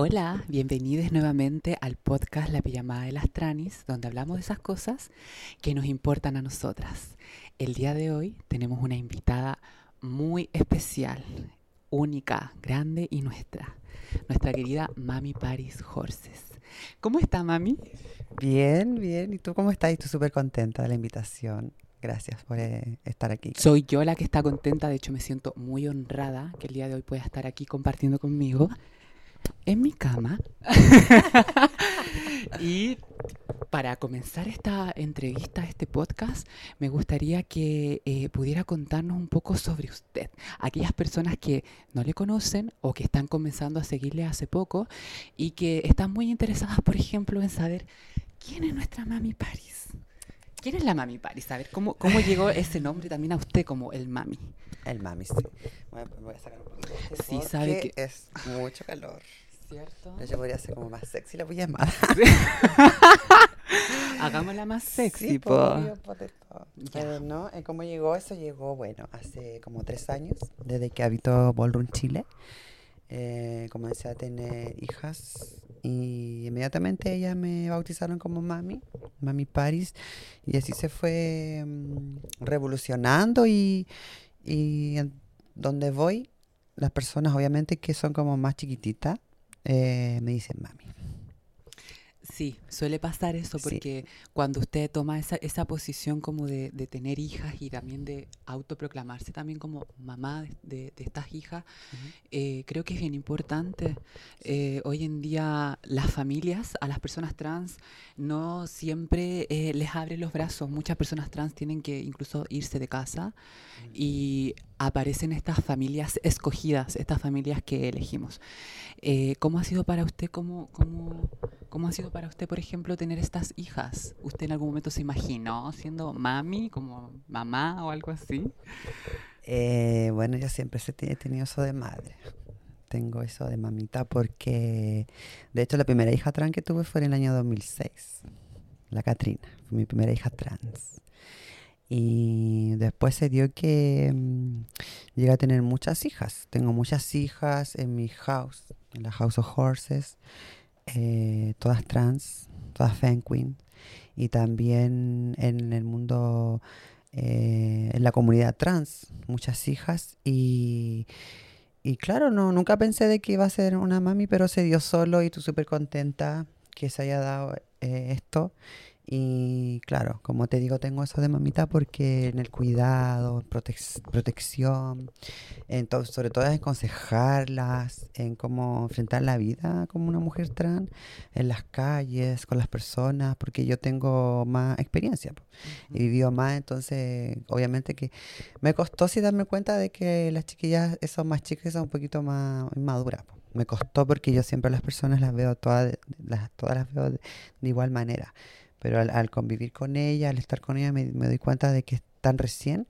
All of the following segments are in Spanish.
Hola, bienvenidos nuevamente al podcast La Pijamada de las Tranis, donde hablamos de esas cosas que nos importan a nosotras. El día de hoy tenemos una invitada muy especial, única, grande y nuestra querida Mami Paris Horses. ¿Cómo está, Mami? Bien, bien. ¿Y tú cómo estás? Estoy súper contenta de la invitación. Gracias por estar aquí. Soy yo la que está contenta, de hecho me siento muy honrada que el día de hoy pueda estar aquí compartiendo conmigo en mi cama. Y para comenzar esta entrevista, este podcast, me gustaría que pudiera contarnos un poco sobre usted. Aquellas personas que no le conocen o que están comenzando a seguirle hace poco y que están muy interesadas, por ejemplo, en saber quién es nuestra Mami Paris. ¿Quién es la Mami Paris? A ver, ¿cómo llegó ese nombre también a usted como el Mami? El mami, sí. Me voy a sacar un poquito de Sí, sabe porque que... es mucho calor. ¿Cierto? Yo podría ser como más sexy la pijamada. Hagámosla más Sí, sexy, pues, po. obvio, pues, de todo. Ya. ¿No? ¿Cómo llegó? Eso llegó, bueno, hace como 3 años, desde que habito Ballroom, Chile. Comencé a tener hijas y inmediatamente ellas me bautizaron como mami, Mami Paris, y así se fue revolucionando y donde voy, las personas obviamente que son como más chiquititas me dicen mami. Sí, suele pasar eso Sí. porque cuando usted toma esa posición como de tener hijas y también de autoproclamarse también como mamá de estas hijas, Ujú. creo que es bien importante. Hoy en día las familias, a las personas trans, no siempre les abren los brazos. Muchas personas trans tienen que incluso irse de casa y aparecen estas familias escogidas, estas familias que elegimos. ¿Cómo ha sido para usted, cómo ha sido para usted, por ejemplo, tener estas hijas? ¿Usted en algún momento se imaginó siendo mami, como mamá o algo así? Bueno, yo siempre he tenido eso de madre. Tengo eso de mamita porque, de hecho, la primera hija trans que tuve fue en el año 2006. La Catrina, fue mi primera hija trans. Y después se dio que llegué a tener muchas hijas. Tengo muchas hijas en mi house, en la House of Horses, todas trans, todas fan queen. Y también en el mundo, en la comunidad trans, muchas hijas. Y claro, no, nunca pensé de que iba a ser una mami, pero se dio solo y estoy súper contenta que se haya dado esto. Y claro, como te digo, tengo eso de mamita porque en el cuidado, protección, sobre todo en aconsejarlas, en cómo enfrentar la vida como una mujer trans, en las calles, con las personas, porque yo tengo más experiencia, po. He Ujú. vivido más, entonces obviamente que me costó sí darme cuenta de que las chiquillas son más chicas y son un poquito más inmaduras, po. Me costó porque yo siempre a las personas las veo todas, todas las veo de igual manera. Pero al convivir con ella, al estar con ella, me doy cuenta de que están recién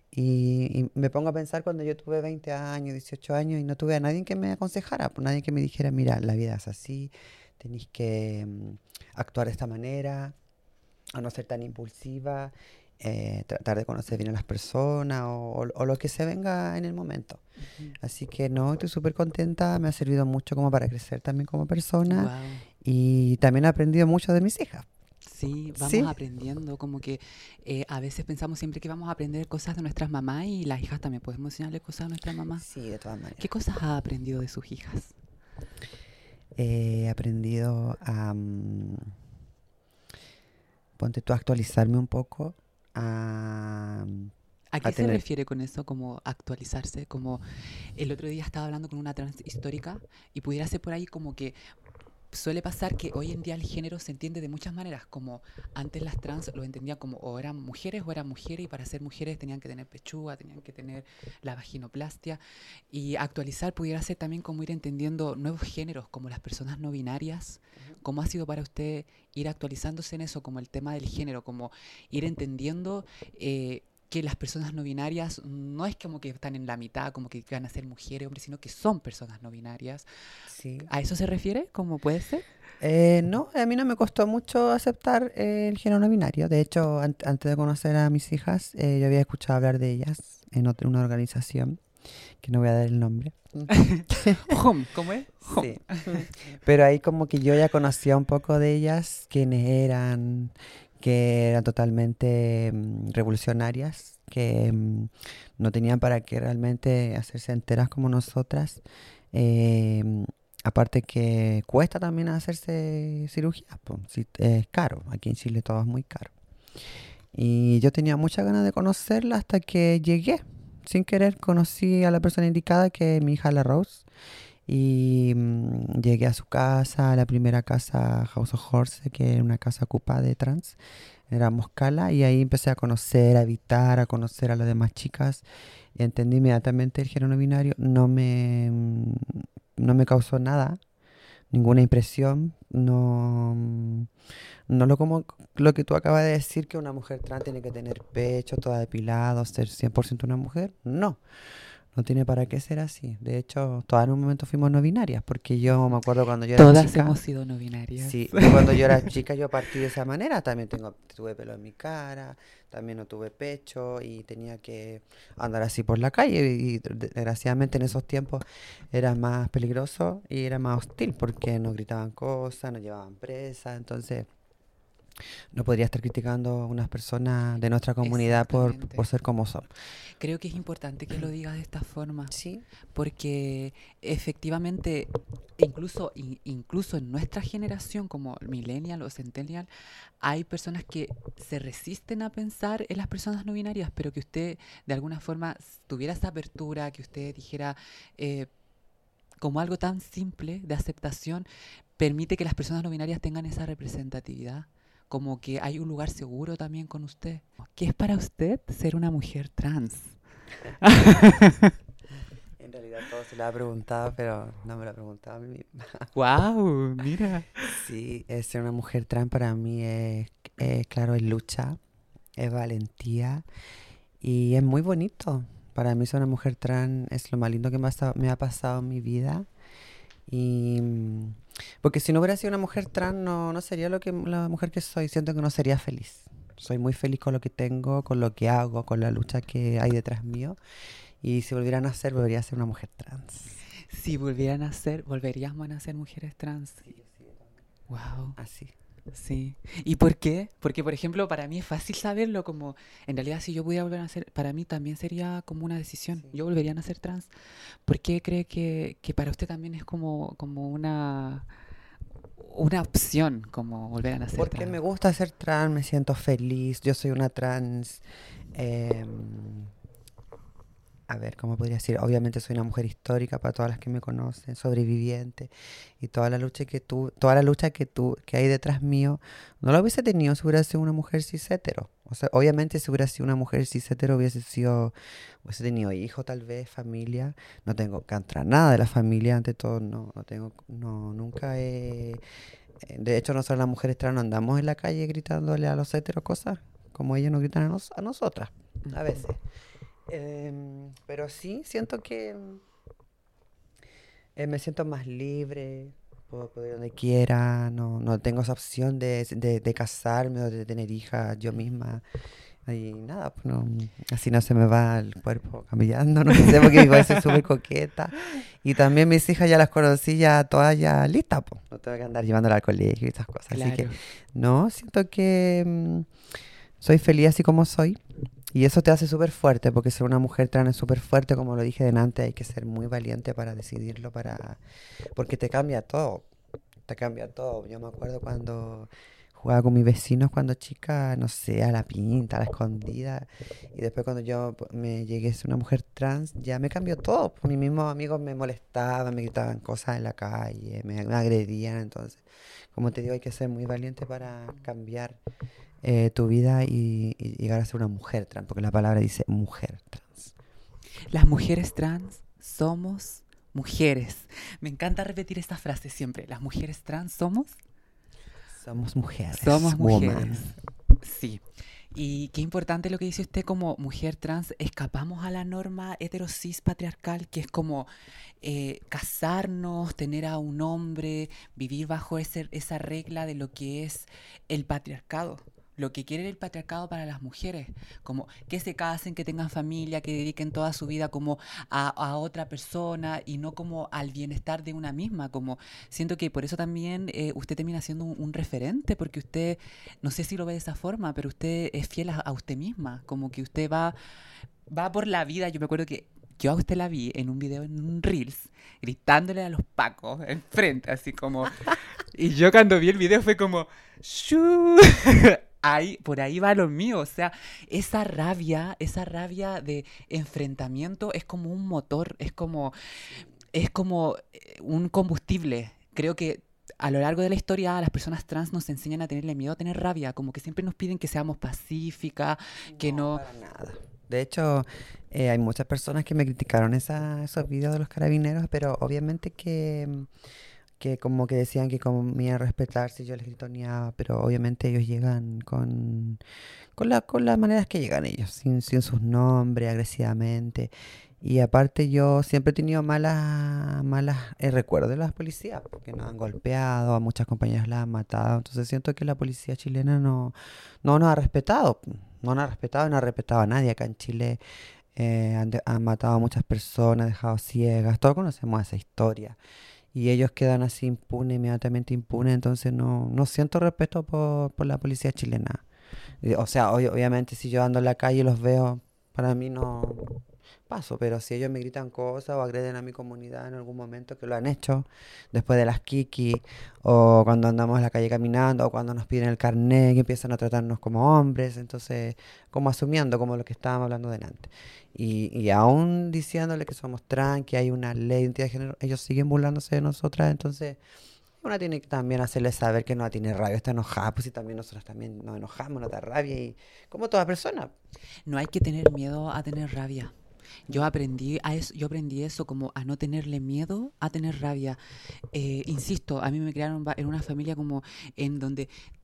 y me pongo a pensar cuando yo tuve 20 años, 18 años y no tuve a nadie que me aconsejara, pues nadie que me dijera, mira, la vida es así, tenéis que actuar de esta manera, a no ser tan impulsiva, tratar de conocer bien a las personas o lo que se venga en el momento. Ujú. Así que no, estoy súper contenta, me ha servido mucho como para crecer también como persona Wow. y también he aprendido mucho de mis hijas. Sí, vamos Sí, aprendiendo, como que a veces pensamos siempre que vamos a aprender cosas de nuestras mamás y las hijas también podemos enseñarle cosas a nuestra mamá. sí, de todas ¿Qué maneras. cosas ha aprendido de sus hijas? He aprendido a, ponte tú, a actualizarme un poco, a, ¿A a qué se tener... refiere con eso, como actualizarse? Como el otro día estaba hablando con una trans histórica y pudiera ser por ahí como que suele pasar que hoy en día el género se entiende de muchas maneras, como antes las trans lo entendían como o eran mujeres y para ser mujeres tenían que tener pechuga, tenían que tener la vaginoplastia y actualizar pudiera ser también como ir entendiendo nuevos géneros como las personas no binarias. ¿Cómo ha sido para usted ir actualizándose en eso, como el tema del género, como ir entendiendo que las personas no binarias no es como que están en la mitad, como que van a ser mujeres, hombres, sino que son personas no binarias? Sí. ¿A eso se refiere? ¿Cómo puede ser? No, a mí no me costó mucho aceptar el género no binario. De hecho, antes de conocer a mis hijas, yo había escuchado hablar de ellas en una organización. que no voy a dar el nombre. ¿Cómo es? Home. Sí. Pero ahí como que yo ya conocía un poco de ellas, quiénes eran, que eran totalmente revolucionarias, que no tenían para qué realmente hacerse enteras como nosotras. Eh, Aparte que cuesta también hacerse cirugía, po, sí, es caro, aquí en Chile todo es muy caro. Y yo tenía muchas ganas de conocerla hasta que llegué. Sin querer conocí a la persona indicada, que es mi hija La Rose. Y llegué a su casa, a la primera casa House of Horse, que era una casa ocupada de trans. Era Moscala, y ahí empecé a conocer, a habitar, a conocer a las demás chicas. Y entendí inmediatamente el género no binario. No me causó nada, ninguna impresión. No, no lo como lo que tú acabas de decir, que una mujer trans tiene que tener pecho, toda depilado, ser 100% una mujer. No. No tiene para qué ser así. De hecho, todas en un momento fuimos no binarias, porque yo me acuerdo cuando yo era Todas chica. hemos sido no binarias. Sí, yo cuando yo era chica yo partí de esa manera. También tuve pelo en mi cara, también no tuve pecho y tenía que andar así por la calle. Y desgraciadamente en esos tiempos era más peligroso y era más hostil, porque nos gritaban cosas, nos llevaban presas. Entonces no podría estar criticando a unas personas de nuestra comunidad por Exactamente. ser como son. Creo que es importante que lo digas de esta forma, Sí. porque efectivamente, incluso en nuestra generación, como millennial o centennial, hay personas que se resisten a pensar en las personas no binarias, pero que usted de alguna forma tuviera esa apertura, que usted dijera eh, como algo tan simple de aceptación, permite que las personas no binarias tengan esa representatividad. Como que hay un lugar seguro también con usted. ¿Qué es para usted ser una mujer trans? En realidad todo se lo ha preguntado, pero no me lo ha preguntado a mí misma. ¡Wow! Mira. Sí, ser una mujer trans para mí claro, es lucha, es valentía y es muy bonito. Para mí ser una mujer trans es lo más lindo que me ha pasado en mi vida. Y porque si no hubiera sido una mujer trans, no sería la mujer que soy. Siento que no sería feliz. Soy muy feliz con lo que tengo, con lo que hago, con la lucha que hay detrás mío. Y si volvieran a ser, volvería a ser una mujer trans. Si volvieran a ser, volveríamos a nacer mujeres trans. Sí, yo sí, yo también. Wow. Así. Sí. ¿Y por qué? Porque, por ejemplo, para mí es fácil saberlo, como en realidad si yo pudiera volver a nacer, para mí también sería como una decisión. Sí. Yo volvería a nacer trans. ¿Por qué cree que para usted también es como una opción, como volver a nacer Porque me trans? gusta ser trans, me siento feliz. Yo soy una trans. em, a ver, ¿cómo podría decir? Obviamente soy una mujer histórica para todas las que me conocen, sobreviviente. Y toda la lucha que hay detrás mío, no la hubiese tenido si hubiera sido una mujer cis hetero. O sea, obviamente si hubiera sido una mujer cis hetero hubiese tenido hijos tal vez, familia. No tengo contra nada de la familia, ante todo, no tengo, no, nunca he. De hecho, nosotros las mujeres trans no andamos en la calle gritándole a los heteros cosas como ellos nos gritan a nosotras, a veces. Pero sí, siento que me siento más libre, puedo poder ir donde quiera, no tengo esa opción de casarme o de tener hijas yo misma. Y nada, pues así no se me va el cuerpo cambiando, no sé, porque igual soy súper coqueta. Y también mis hijas ya las conocí ya todas ya listas, pues. No tengo que andar llevándolas al colegio y esas cosas. Así que, Claro. no, siento que soy feliz así como soy. Y eso te hace súper fuerte, porque ser una mujer trans es súper fuerte, como lo dije delante, hay que ser muy valiente para decidirlo, porque te cambia todo, te cambia todo. Yo me acuerdo cuando jugaba con mis vecinos cuando chica, no sé, a la pinta, a la escondida, y después cuando yo me llegué a ser una mujer trans, ya me cambió todo. Mis mismos amigos me molestaban, me gritaban cosas en la calle, me agredían, entonces, como te digo, hay que ser muy valiente para cambiar tu vida y llegar a ser una mujer trans, porque la palabra dice mujer trans. Las mujeres trans somos mujeres. Me encanta repetir esta frase siempre. Las mujeres trans Somos mujeres, somos mujeres. woman. Sí. Y qué importante lo que dice usted como mujer trans, escapamos a la norma heterosis patriarcal, que es como casarnos, tener a un hombre, vivir bajo esa regla de lo que es el patriarcado, lo que quiere el patriarcado para las mujeres, como que se casen, que tengan familia, que dediquen toda su vida como a otra persona y no como al bienestar de una misma, como siento que por eso también usted termina siendo un referente, porque usted, no sé si lo ve de esa forma, pero usted es fiel a usted misma, como que usted va por la vida. Yo me acuerdo que yo a usted la vi en un video, en un Reels, gritándole a los pacos enfrente, así como... Y yo cuando vi el video fue como... "Shoo". Ahí, por ahí va lo mío, o sea, esa rabia de enfrentamiento es como un motor, es como un combustible. Creo que a lo largo de la historia las personas trans nos enseñan a tenerle miedo a tener rabia, como que siempre nos piden que seamos pacíficas, que No, no... para nada. De hecho, hay muchas personas que me criticaron esos videos de los carabineros, pero obviamente que como que decían que como me iban a respetar si yo les gritoneaba, pero obviamente ellos llegan con las maneras que llegan ellos, sin sus nombres, agresivamente. Y aparte yo siempre he tenido malas recuerdos de las policías, porque nos han golpeado, a muchas compañeras las han matado. Entonces siento que la policía chilena no nos ha respetado. No nos ha respetado, no ha respetado a nadie acá en Chile. Han matado a muchas personas, dejado ciegas. Todos conocemos esa historia. Y ellos quedan así impunes, inmediatamente impunes. Entonces no siento respeto por la policía chilena. O sea, obviamente si yo ando en la calle y los veo, para mí no paso, pero si ellos me gritan cosas o agreden a mi comunidad en algún momento, que lo han hecho, después de las kiki, o cuando andamos en la calle caminando, o cuando nos piden el carnet, que empiezan a tratarnos como hombres, entonces, como asumiendo, como lo que estábamos hablando delante. Y aún diciéndole que somos trans, que hay una ley de identidad de género, ellos siguen burlándose de nosotras, entonces... Una tiene que también hacerle saber que no tiene rabia, está enojada, pues si también nosotros también nos enojamos, nos da rabia y como toda persona. No hay que tener miedo a tener rabia. Yo aprendí eso como a no tenerle miedo a tener rabia. Insisto, a mí me crearon en una familia como en donde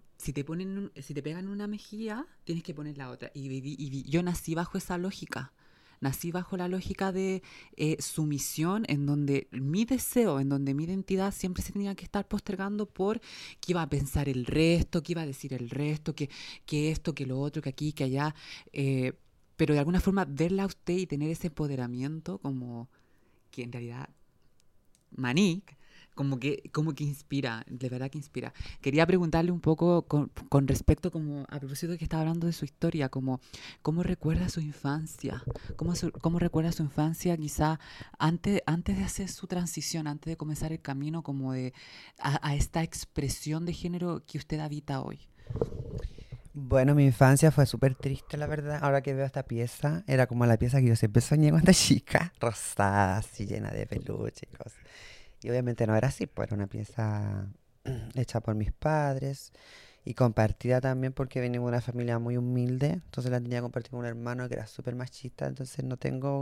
si te pegan una mejilla, tienes que poner la otra. Yo nací bajo esa lógica. Nací bajo la lógica de sumisión, en donde mi deseo, en donde mi identidad siempre se tenía que estar postergando por qué iba a pensar el resto, qué iba a decir el resto, que esto, que lo otro, que aquí, que allá. eh, pero de alguna forma verla a usted y tener ese empoderamiento como que en realidad Manic, como que inspira, de verdad que inspira. Quería preguntarle un poco con respecto, como a propósito de que estaba hablando de su historia, como cómo recuerda su infancia, cómo recuerda su infancia quizá antes de hacer su transición, antes de comenzar el camino como a esta expresión de género que usted habita hoy. Bueno, mi infancia fue súper triste, la verdad. Ahora que veo esta pieza, era como la pieza que yo siempre soñé cuando chica, rosada, así llena de peluche y cosas. Y obviamente no era así, pues era una pieza hecha por mis padres y compartida también porque venimos de una familia muy humilde. Entonces la tenía compartida con un hermano que era súper machista, entonces no tengo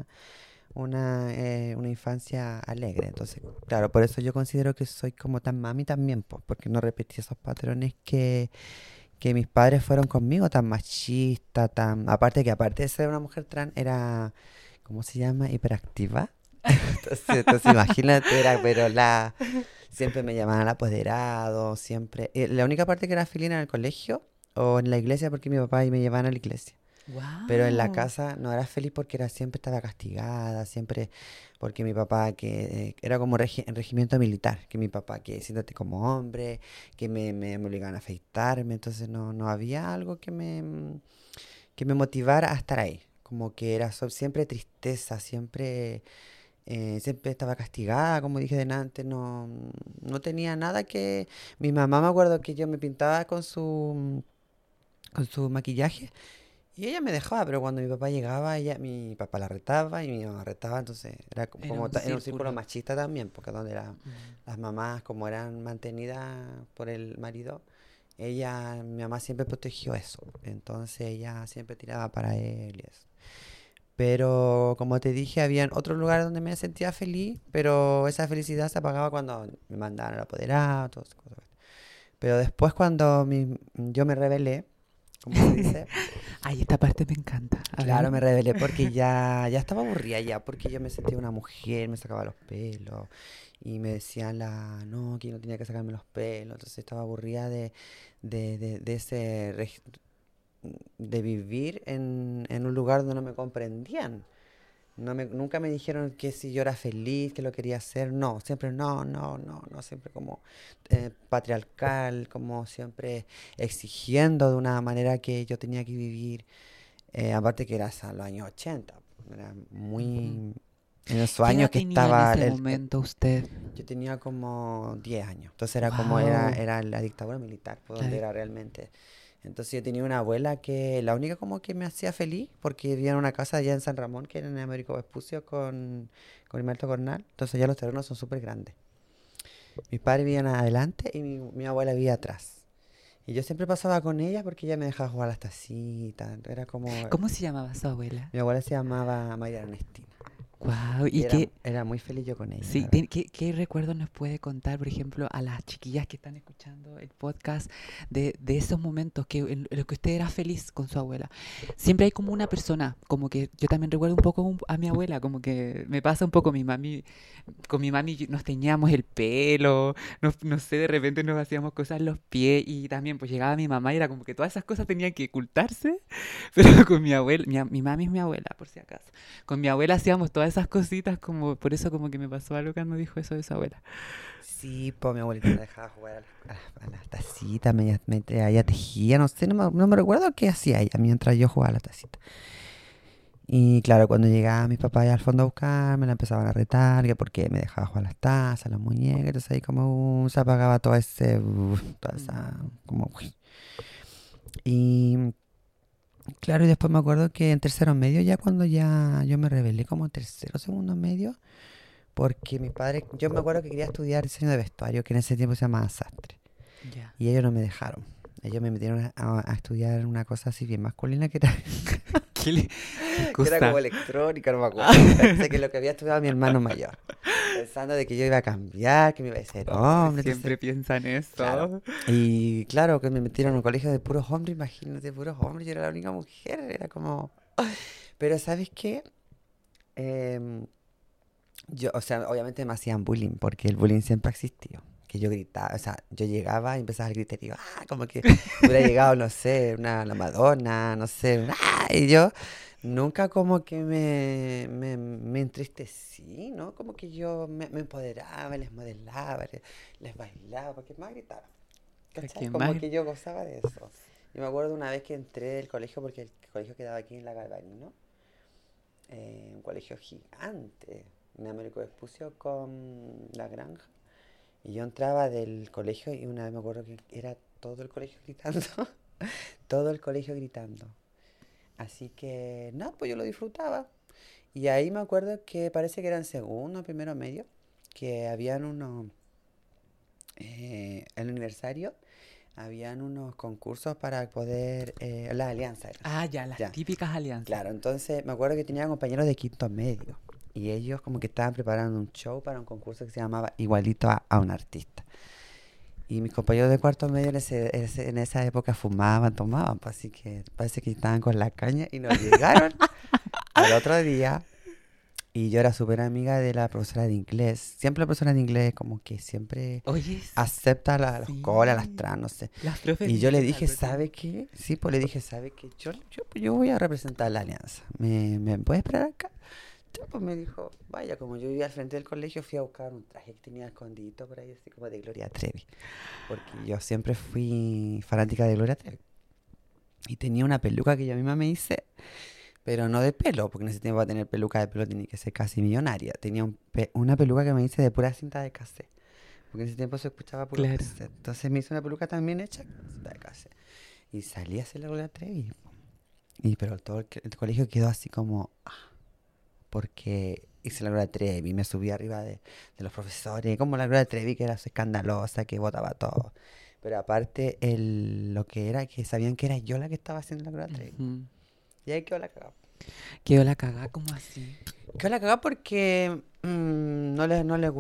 una infancia alegre. Entonces, claro, por eso yo considero que soy como tan mami también, pues, porque no repetí esos patrones que mis padres fueron conmigo, tan machista, tan... aparte de ser una mujer trans, era, ¿cómo se llama? Hiperactiva. Entonces imagínate, pero siempre me llamaban apoderado, siempre... la única parte que era feliz era en el colegio o en la iglesia porque mi papá y me llevaban a la iglesia. Pero en la ¡Wow! casa no era feliz porque siempre estaba castigada, siempre porque mi papá que era como en regimiento militar, que mi papá que siéntate como hombre, que me obligaban a afeitarme, entonces no había algo que me motivara a estar ahí. Como que era siempre tristeza, siempre estaba castigada, como dije delante, no tenía nada que... Mi mamá me acuerdo que yo me pintaba con su maquillaje y ella me dejaba, pero cuando mi papá llegaba, mi papá la retaba y mi mamá retaba, entonces era Era un era un círculo círculo. machista también, porque donde Mm. las mamás, como eran mantenidas por el marido, mi mamá siempre protegió eso, entonces ella siempre tiraba para él y eso. Pero como te dije, había otros lugares donde me sentía feliz, pero esa felicidad se apagaba cuando me mandaban al apoderado, todas esas cosas. Pero después cuando yo me rebelé, ¿cómo se dice? Ay, esta parte me encanta. A Claro, ver. me rebelé porque ya estaba aburrida ya, porque yo me sentía una mujer, me sacaba los pelos y me decían no, que yo no tenía que sacarme los pelos, entonces estaba aburrida de ese, de vivir en un lugar donde no me comprendían. Nunca me dijeron que si yo era feliz, que lo quería hacer, no, siempre no, no, no, no, siempre como patriarcal, como siempre exigiendo de una manera que yo tenía que vivir. Aparte que era hasta los años 80, era Ujú. muy... En esos ¿Qué años edad que tenía en estaba... ese momento usted? yo tenía como 10 años, entonces era como, Wow. era la dictadura militar, pues, La donde de- era realmente... Entonces yo tenía una abuela que la única como que me hacía feliz, porque vivía en una casa allá en San Ramón, que era en Américo Vespucio, con Alto Cornal, entonces ya los terrenos son súper grandes. Mis padres vivían adelante y mi abuela vivía atrás. Y yo siempre pasaba con ella porque ella me dejaba jugar a las tacitas, era como... ¿Cómo se llamaba su abuela? Mi abuela se llamaba María Ernestina. Wow. Y ¿Y qué, era muy feliz yo con ella, sí, la verdad. qué recuerdos nos puede contar, por ejemplo, a las chiquillas que están escuchando el podcast de esos momentos en los que usted era feliz con su abuela? Siempre hay como una persona, como que yo también recuerdo un poco a mi abuela, como que me pasa un poco mi mami, con mi mami nos teñíamos el pelo, no sé, de repente nos hacíamos cosas en los pies y también pues llegaba mi mamá y era como que todas esas cosas tenían que ocultarse, pero con mi abuela, mi mami es mi abuela, por si acaso. Con mi abuela hacíamos todas esas cositas, como por eso como que me pasó algo cuando dijo eso de su abuela. Sí, pues mi abuelita me dejaba jugar a las tacitas, ella tejía, no sé, no me recuerdo qué hacía ella mientras yo jugaba a la tacita. Y claro, cuando llegaba mis papás allá al fondo a buscar, me la empezaban a retar, que porque me dejaba jugar a las tazas, las muñecas, entonces ahí como se apagaba todo ese, toda esa, Mm. como, uy. Y claro, y después me acuerdo que en tercero medio, ya cuando ya yo me rebelé como en tercero, segundo medio, porque mi padre, yo me acuerdo que quería estudiar diseño de vestuario, que en ese tiempo se llamaba sastre, Ya. y ellos no me dejaron. Ellos me metieron a estudiar una cosa así bien masculina que era, ¿Qué que era como cosa? electrónica, no me acuerdo. Pensé que lo que había estudiado mi hermano mayor, pensando de que yo iba a cambiar, que me iba a ser Ay, hombre, entonces, siempre piensan claro. eso. Y claro, que me metieron en un colegio de puros hombres, imagínate, puros hombres, yo era la única mujer, era como... Pero ¿sabes qué? Em, yo, o sea, obviamente me hacían bullying, porque el bullying siempre ha existido. Que yo gritaba, o sea, yo llegaba y empezaba a gritar y yo, como que hubiera llegado, no sé, la Madonna, no sé, y yo nunca como que me entristecí, ¿no? Como que yo me empoderaba, les modelaba, les bailaba, porque más gritaba, ¿Para ¿cachai? qué Como más? que yo gozaba de eso. Y me acuerdo una vez que entré del colegio, porque el colegio quedaba aquí en la Galvarino, un colegio gigante, en Américo Vespucio con la granja. Y yo entraba del colegio y una vez me acuerdo que era todo el colegio gritando, todo el colegio gritando. Así que, no, pues yo lo disfrutaba. Y ahí me acuerdo que parece que era en segundo, primero medio, que habían unos, en el aniversario, habían unos concursos para poder, la alianza era, Ah, ya, las ya. típicas alianzas. Claro, entonces me acuerdo que tenía compañeros de quinto medio y ellos como que estaban preparando un show para un concurso que se llamaba Igualito a un artista. Y mis compañeros de cuarto medio en esa época fumaban, tomaban, pues así que parece que estaban con la caña y nos llegaron al otro día y yo era súper amiga de la profesora de inglés. Siempre la profesora de inglés como que siempre Oye, acepta a los colas, a las sí. trans, no sé. Las profes Y de yo le inglés dije, algo ¿sabe tienen. qué? Sí, pues le dije, ¿sabe qué? Yo voy a representar la alianza. ¿Me puede esperar acá? Ya, pues me dijo, vaya, como yo vivía al frente del colegio, fui a buscar un traje que tenía escondidito por ahí, así como de Gloria Trevi. Porque yo siempre fui fanática de Gloria Trevi. Y tenía una peluca que yo misma me hice, pero no de pelo, porque en ese tiempo para tener peluca de pelo tenía que ser casi millonaria. Tenía una peluca que me hice de pura cinta de cassette. Porque en ese tiempo se escuchaba puro Claro. cassette. Entonces me hice una peluca también hecha con cinta de cassette. Y salí a hacer la Gloria Trevi. Y pero todo el colegio quedó así como, porque hice la Gloria Trevi, me subí arriba de los profesores, como la Gloria Trevi que era escandalosa, que votaba todo. Pero aparte, lo que era que sabían que era yo la que estaba haciendo la Gloria Trevi. Ujú. Y ahí quedó la cagada. Quedó la cagada como así. Quedó la cagada porque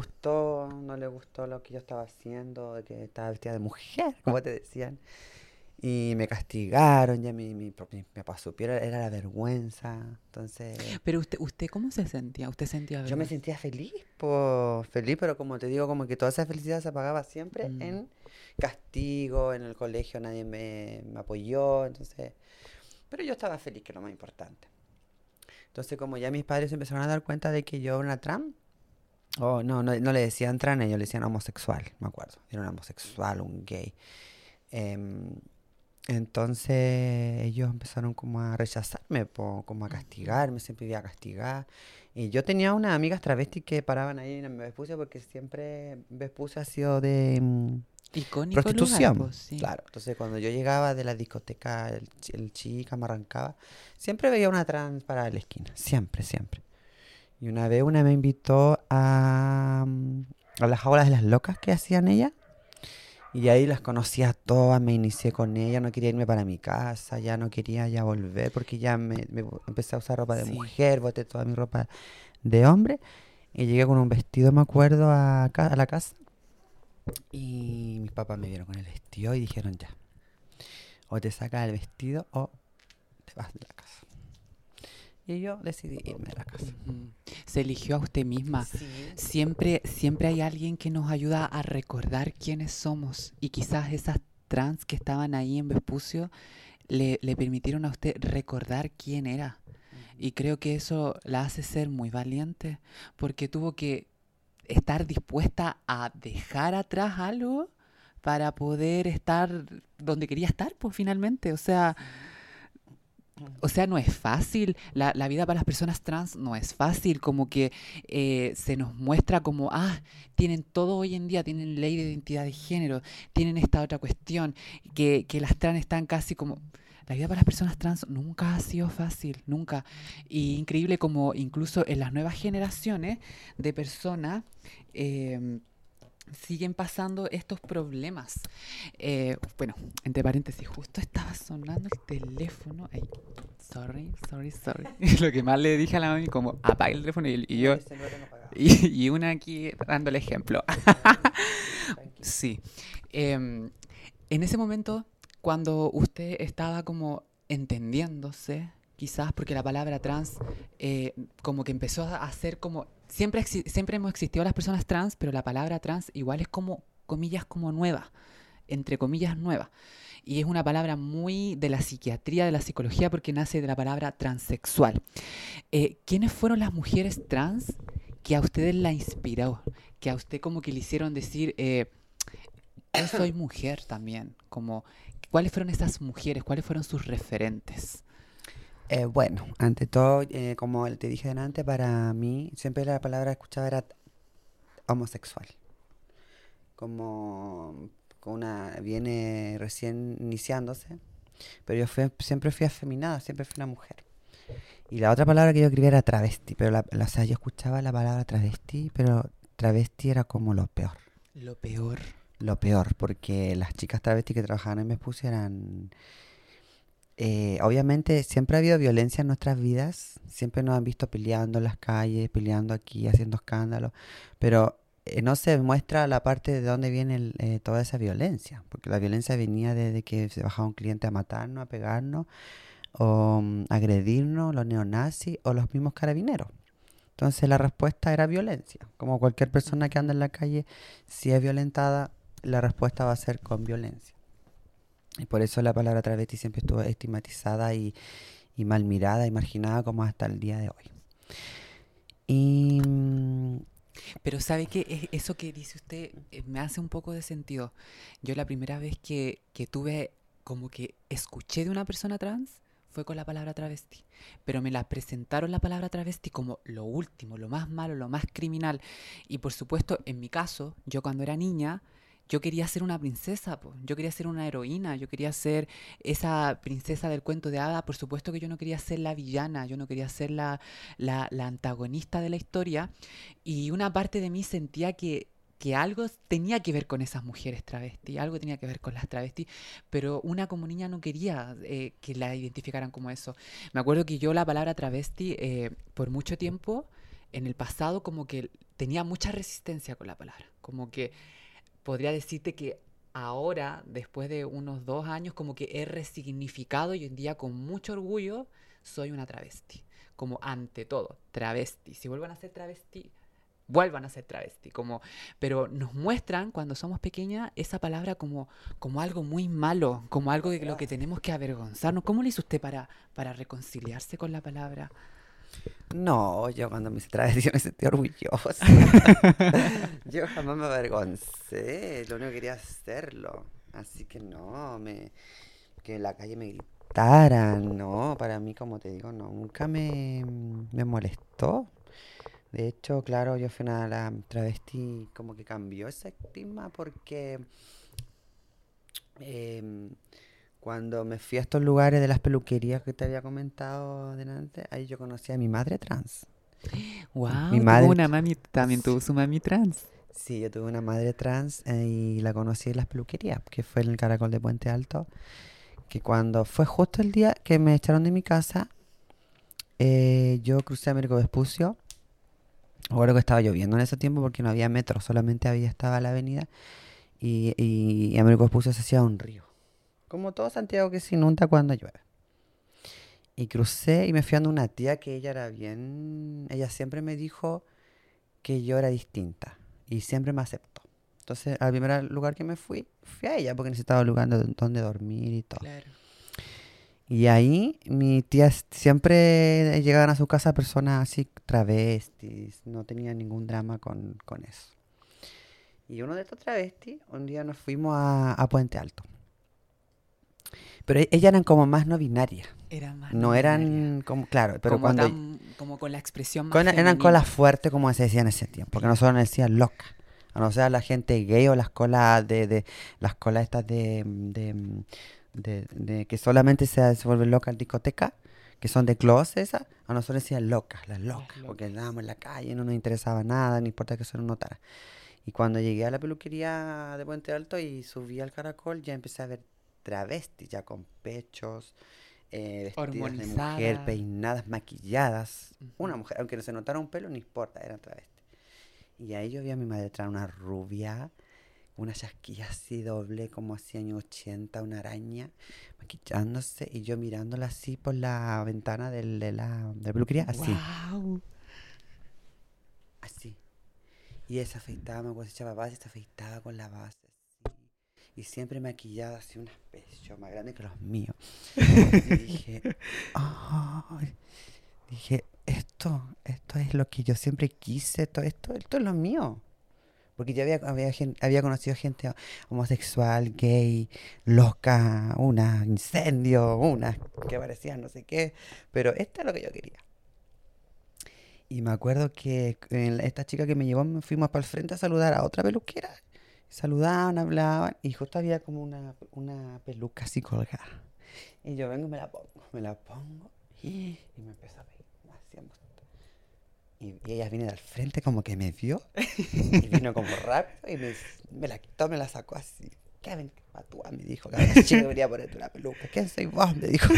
no les gustó lo que yo estaba haciendo, de que estaba vestida de mujer, como te decían. Y me castigaron, ya mi papá supiera, era la vergüenza. Entonces, Pero usted ¿cómo se sentía? ¿Usted sentía yo me vergüenza? sentía feliz, pues feliz, pero como te digo, como que toda esa felicidad se apagaba siempre Mm. en castigo, en el colegio nadie me apoyó, entonces, pero yo estaba feliz, que es lo más importante. Entonces, como ya mis padres se empezaron a dar cuenta de que yo era una trans, o no le decían trans, ellos le decían homosexual, me acuerdo, era un homosexual, un gay. Em, entonces ellos empezaron como a rechazarme, como a Ujú. castigarme, siempre iba a castigar. Y yo tenía unas amigas travestis que paraban ahí en Vespucio porque siempre Vespucio ha sido de Icónico lugar, prostitución. pues sí. Claro, entonces cuando yo llegaba de la discoteca, el chica me arrancaba, siempre veía una trans para la esquina, siempre, siempre. Y una vez una me invitó a las jaulas de las locas que hacían ellas. Y ahí las conocía todas, me inicié con ella, no quería irme para mi casa, ya no quería ya volver porque ya empecé a usar ropa de Sí. mujer, boté toda mi ropa de hombre y llegué con un vestido, me acuerdo, a la casa y mis papás me vieron con el vestido y dijeron ya, o te sacas el vestido o te vas de la casa. Y yo decidí irme de la casa. Ujú. Se eligió a usted misma. Sí. Siempre hay alguien que nos ayuda a recordar quiénes somos. Y quizás esas trans que estaban ahí en Vespucio le permitieron a usted recordar quién era. Ujú. Y creo que eso la hace ser muy valiente, porque tuvo que estar dispuesta a dejar atrás algo para poder estar donde quería estar, pues finalmente. Sí. O sea, no es fácil. La vida para las personas trans no es fácil. Como que se nos muestra como, tienen todo hoy en día, tienen ley de identidad de género, tienen esta otra cuestión, que las trans están casi como... La vida para las personas trans nunca ha sido fácil, nunca. Y increíble como incluso en las nuevas generaciones de personas eh, siguen pasando estos problemas. Bueno, entre paréntesis, justo estaba sonando el teléfono. Ay, sorry. Lo que más le dije a la mami, como apague el teléfono y No, yo, yo siempre lo tengo apagado. y una aquí dando el ejemplo. No, tranquilo. Sí. Em, en ese momento, cuando usted estaba como entendiéndose, quizás porque la palabra trans como que empezó a ser como... siempre hemos existido las personas trans, pero la palabra trans igual es como, comillas, como nueva, entre comillas, nueva. Y es una palabra muy de la psiquiatría, de la psicología, porque nace de la palabra transexual. ¿Quiénes fueron las mujeres trans que a ustedes la inspiró? Que a usted como que le hicieron decir, yo soy mujer también. Como, ¿cuáles fueron esas mujeres? ¿Cuáles fueron sus referentes? Bueno, ante todo, como te dije delante, para mí siempre la palabra que escuchaba era homosexual. Como una viene recién iniciándose, pero siempre fui afeminada, siempre fui una mujer. Y la otra palabra que yo escribía era travesti, pero o sea, yo escuchaba la palabra travesti, pero travesti era como lo peor. Lo peor. Lo peor, porque las chicas travestis que trabajaban en Vespucio eran... obviamente siempre ha habido violencia en nuestras vidas, siempre nos han visto peleando en las calles, peleando aquí, haciendo escándalos, pero no se muestra la parte de dónde viene toda esa violencia, porque la violencia venía desde que se bajaba un cliente a matarnos, a pegarnos, o agredirnos, los neonazis o los mismos carabineros. Entonces la respuesta era violencia, como cualquier persona que anda Ujú. en la calle, si es violentada, la respuesta va a ser con violencia. Y por eso la palabra travesti siempre estuvo estigmatizada y mal mirada y marginada como hasta el día de hoy. Y Pero ¿sabe qué? Eso que dice usted me hace un poco de sentido. Yo la primera vez que tuve como que escuché de una persona trans fue con la palabra travesti. Pero me la presentaron la palabra travesti como lo último, lo más malo, lo más criminal. Y por supuesto, en mi caso, yo cuando era niña, yo quería ser una princesa, po. Yo quería ser una heroína, yo quería ser esa princesa del cuento de hada. Por supuesto que yo no quería ser la villana, yo no quería ser la antagonista de la historia. Y una parte de mí sentía que algo tenía que ver con esas mujeres travestis, algo tenía que ver con las travestis, pero una como niña no quería que la identificaran como eso. Me acuerdo que yo la palabra travesti por mucho tiempo en el pasado como que tenía mucha resistencia con la palabra, como que podría decirte que ahora, después de unos 2 años, como que he resignificado y hoy en día con mucho orgullo soy una travesti. Como ante todo, travesti. Si vuelvan a ser travesti. Pero nos muestran cuando somos pequeñas esa palabra como algo muy malo, como algo de lo que tenemos que avergonzarnos. ¿Cómo le hizo usted para reconciliarse con la palabra? No, yo cuando me hice travesti yo me sentí orgullosa. Yo jamás me avergoncé, lo único que quería hacerlo. Así que no, que en la calle me gritaran, no, para mí, como te digo, no, nunca me molestó. De hecho, claro, yo fui una la travesti como que cambió ese estigma porque em, cuando me fui a estos lugares de las peluquerías que te había comentado delante, ahí yo conocí a mi madre trans. Mi Wow, tuvo madre, una mami, también sí, tuvo su mami trans. sí, yo tuve una madre trans y la conocí en las peluquerías, que fue en el Caracol de Puente Alto, que cuando fue justo el día que me echaron de mi casa, yo crucé Américo Vespucio. Recuerdo que estaba lloviendo en ese tiempo porque no había metro, solamente estaba la avenida y Américo Vespucio se hacía un río. Como todo Santiago que se inunda cuando llueve. Y crucé y me fui andando una tía que ella era bien... Ella siempre me dijo que yo era distinta y siempre me aceptó. Entonces, al primer lugar que me fui a ella porque necesitaba un lugar donde dormir y todo. Claro. Y ahí mi tía siempre llegaban a su casa personas así travestis, no tenía ningún drama con eso. Y uno de estos travestis, un día nos fuimos a Puente Alto. Pero ellas eran como más no binarias. Era más no No binaria. eran como, claro, pero Como cuando como con la expresión más eran colas femenina. fuertes como se decía en ese tiempo, porque nosotros nos decían loca. A no ser la gente gay o las colas las colas estas de que solamente se vuelven locas en discoteca, que son de closet esas, a nosotros decían locas, las Las locas, porque locas. andábamos en la calle, no nos interesaba nada, no importa que se nos notara. Y cuando llegué a la peluquería de Puente Alto y subí al Caracol, ya empecé a ver travestis, ya con pechos, vestidas de mujer, Hormonizada. peinadas, maquilladas. Una Ujú. mujer, aunque no se notara un pelo, no importa, eran travestis. Y ahí yo vi a mi madre traer una rubia, una chasquilla así doble, como así años 80, una araña, maquillándose, y yo mirándola así por la ventana de la peluquería, así, Wow. así. Y ella se afeitaba, me acuerdo, se echaba base, se afeitaba con la base, así. Y siempre maquillada así, unos pechos más grandes que los míos. Y dije, ay, dije, esto es lo que yo siempre quise, esto es lo mío. Porque yo había conocido gente homosexual, gay, loca, una incendio, una que parecían no sé qué, pero esto es lo que yo quería. Y me acuerdo que esta chica que me llevó, me fuimos para el frente a saludar a otra peluquera. Saludaban, hablaban, y justo había como una peluca así colgada. Y yo vengo y me la pongo, y me empezó a pedir, hacíamos. Y ella viene al frente como que me vio, y vino como rápido, y me la quitó, me la sacó así. Kevin, patúa, me dijo, que chica debería ponerte una peluca. ¿Quién soy vos? Me dijo.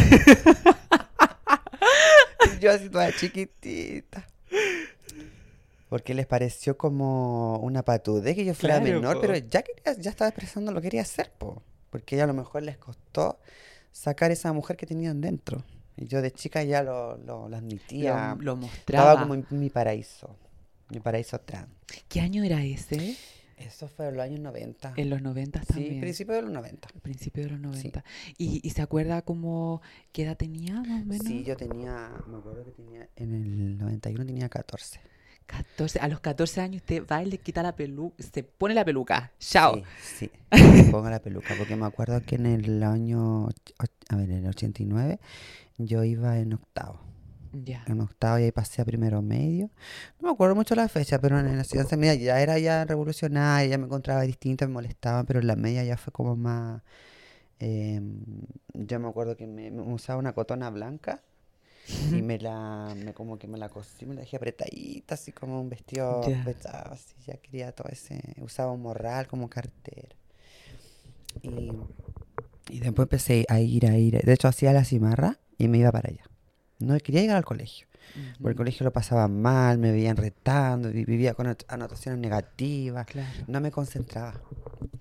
Y yo así toda chiquitita. Porque les pareció como una patudez que yo fuera Claro, menor, pero po. ya estaba expresando lo que quería hacer, po. Porque ya a lo mejor les costó sacar esa mujer que tenían dentro. Y yo de chica ya lo admitía. Lo Estaba como mostraba. en mi paraíso trans. ¿Qué año era ese? Eso fue en los años 90. En los 90 Sí, también. principio de los 90. Al principio de los Sí. 90. ¿Y se acuerda como qué edad tenía más o Sí, menos? yo tenía, me acuerdo que tenía, en el 91 tenía 14. 14. A los 14 años usted va y le quita la peluca, se pone la peluca. Chao. Sí, sí, me pongo la peluca, porque me acuerdo que en el año, en el 89, yo iba en octavo. Ya, En octavo y ahí pasé a primero medio. No me acuerdo mucho la fecha, pero en la enseñanza media ya era ya revolucionaria, ya me encontraba distinta, me molestaba, pero en la media ya fue como más... yo me acuerdo que me usaba una cotona blanca y como que me la cosí, me la dejé apretadita, así como un vestido ya. apretado, así, ya quería todo ese, usaba un morral como cartera. Y, y después empecé a ir, de hecho hacía la cimarra y me iba para allá. No quería llegar al colegio, porque el Ujú. colegio lo pasaba mal, me veían retando, vivía con anotaciones negativas, Claro. no me concentraba.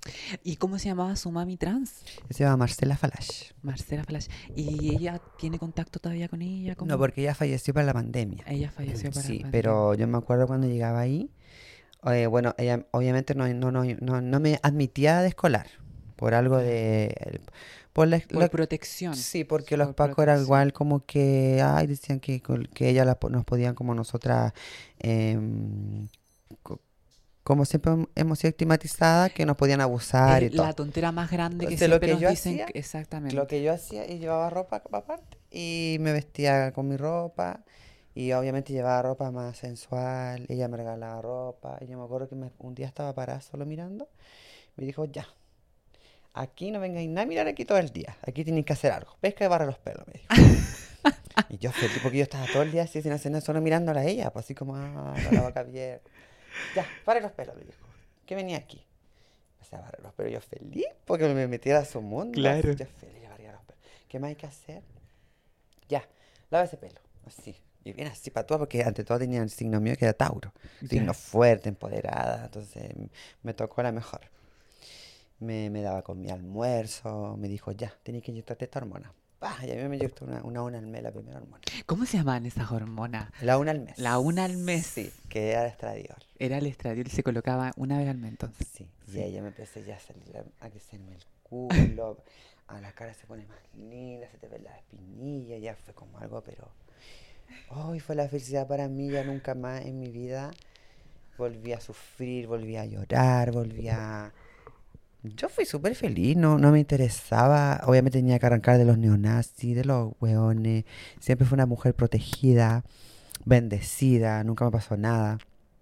¿Y cómo se llamaba su mami trans? Se llama Marcela Falash. Marcela Flash. ¿Y ella tiene contacto todavía con ella? No, ¿Cómo? porque ella falleció para la pandemia. Ella falleció para la Sí, pandemia. pero yo me acuerdo cuando llegaba ahí, bueno, ella obviamente no me admitía de escolar, por algo Ya. de... Por Por protección. sí, porque los Por pacos eran protección. igual como que, ay, decían que ella nos podían como nosotras, em, co- como siempre hemos sido estigmatizadas, que nos podían abusar y Es la todo. tontera más grande que Entonces lo siempre que nos yo dicen hacía, lo exactamente. que yo hacía, y llevaba ropa aparte, y me vestía con mi ropa, y obviamente llevaba ropa más sensual, ella me regalaba ropa, y yo me acuerdo que un día estaba parada solo mirando, me dijo, ya, aquí no vengáis nada a mirar aquí todo el día, aquí tenéis que hacer algo, pesca y barra los pelos, me dijo. Y yo feliz, porque yo estaba todo el día así sin hacer nada, solo mirándola a ella, pues así como, con la boca abierta. Ya, barre los pelos, me dijo, ¿qué venía aquí? O sea, barrer los pelos, yo feliz, porque me metiera a su mundo, así, Claro. yo feliz, barría los pelos. ¿Qué más hay que hacer? Ya, lava ese pelo, así. Y bien así para todo, porque ante todo tenía el signo mío que era Tauro. Signo Ya. fuerte, empoderada, entonces me tocó la mejor. Me daba con mi almuerzo, me dijo, ya, tienes que inyectarte esta hormona. Y a mí me inyectó una al mes, la primera hormona. ¿Cómo se llamaban esas hormonas? La una al mes. La una al Sí, mes. que era estradiol. Era el estradiol y se colocaba una vez al mes entonces. Sí, y Sí. ahí ya me empecé ya a salir a crecerme el culo, a la cara se pone más linda, se te ven las espinillas, ya fue como algo, pero hoy fue la felicidad para mí, ya nunca más en mi vida volví a sufrir, volví a llorar, volví a... Yo fui súper feliz, no me interesaba, obviamente tenía que arrancar de los neonazis, de los hueones, siempre fui una mujer protegida, bendecida, nunca me pasó nada.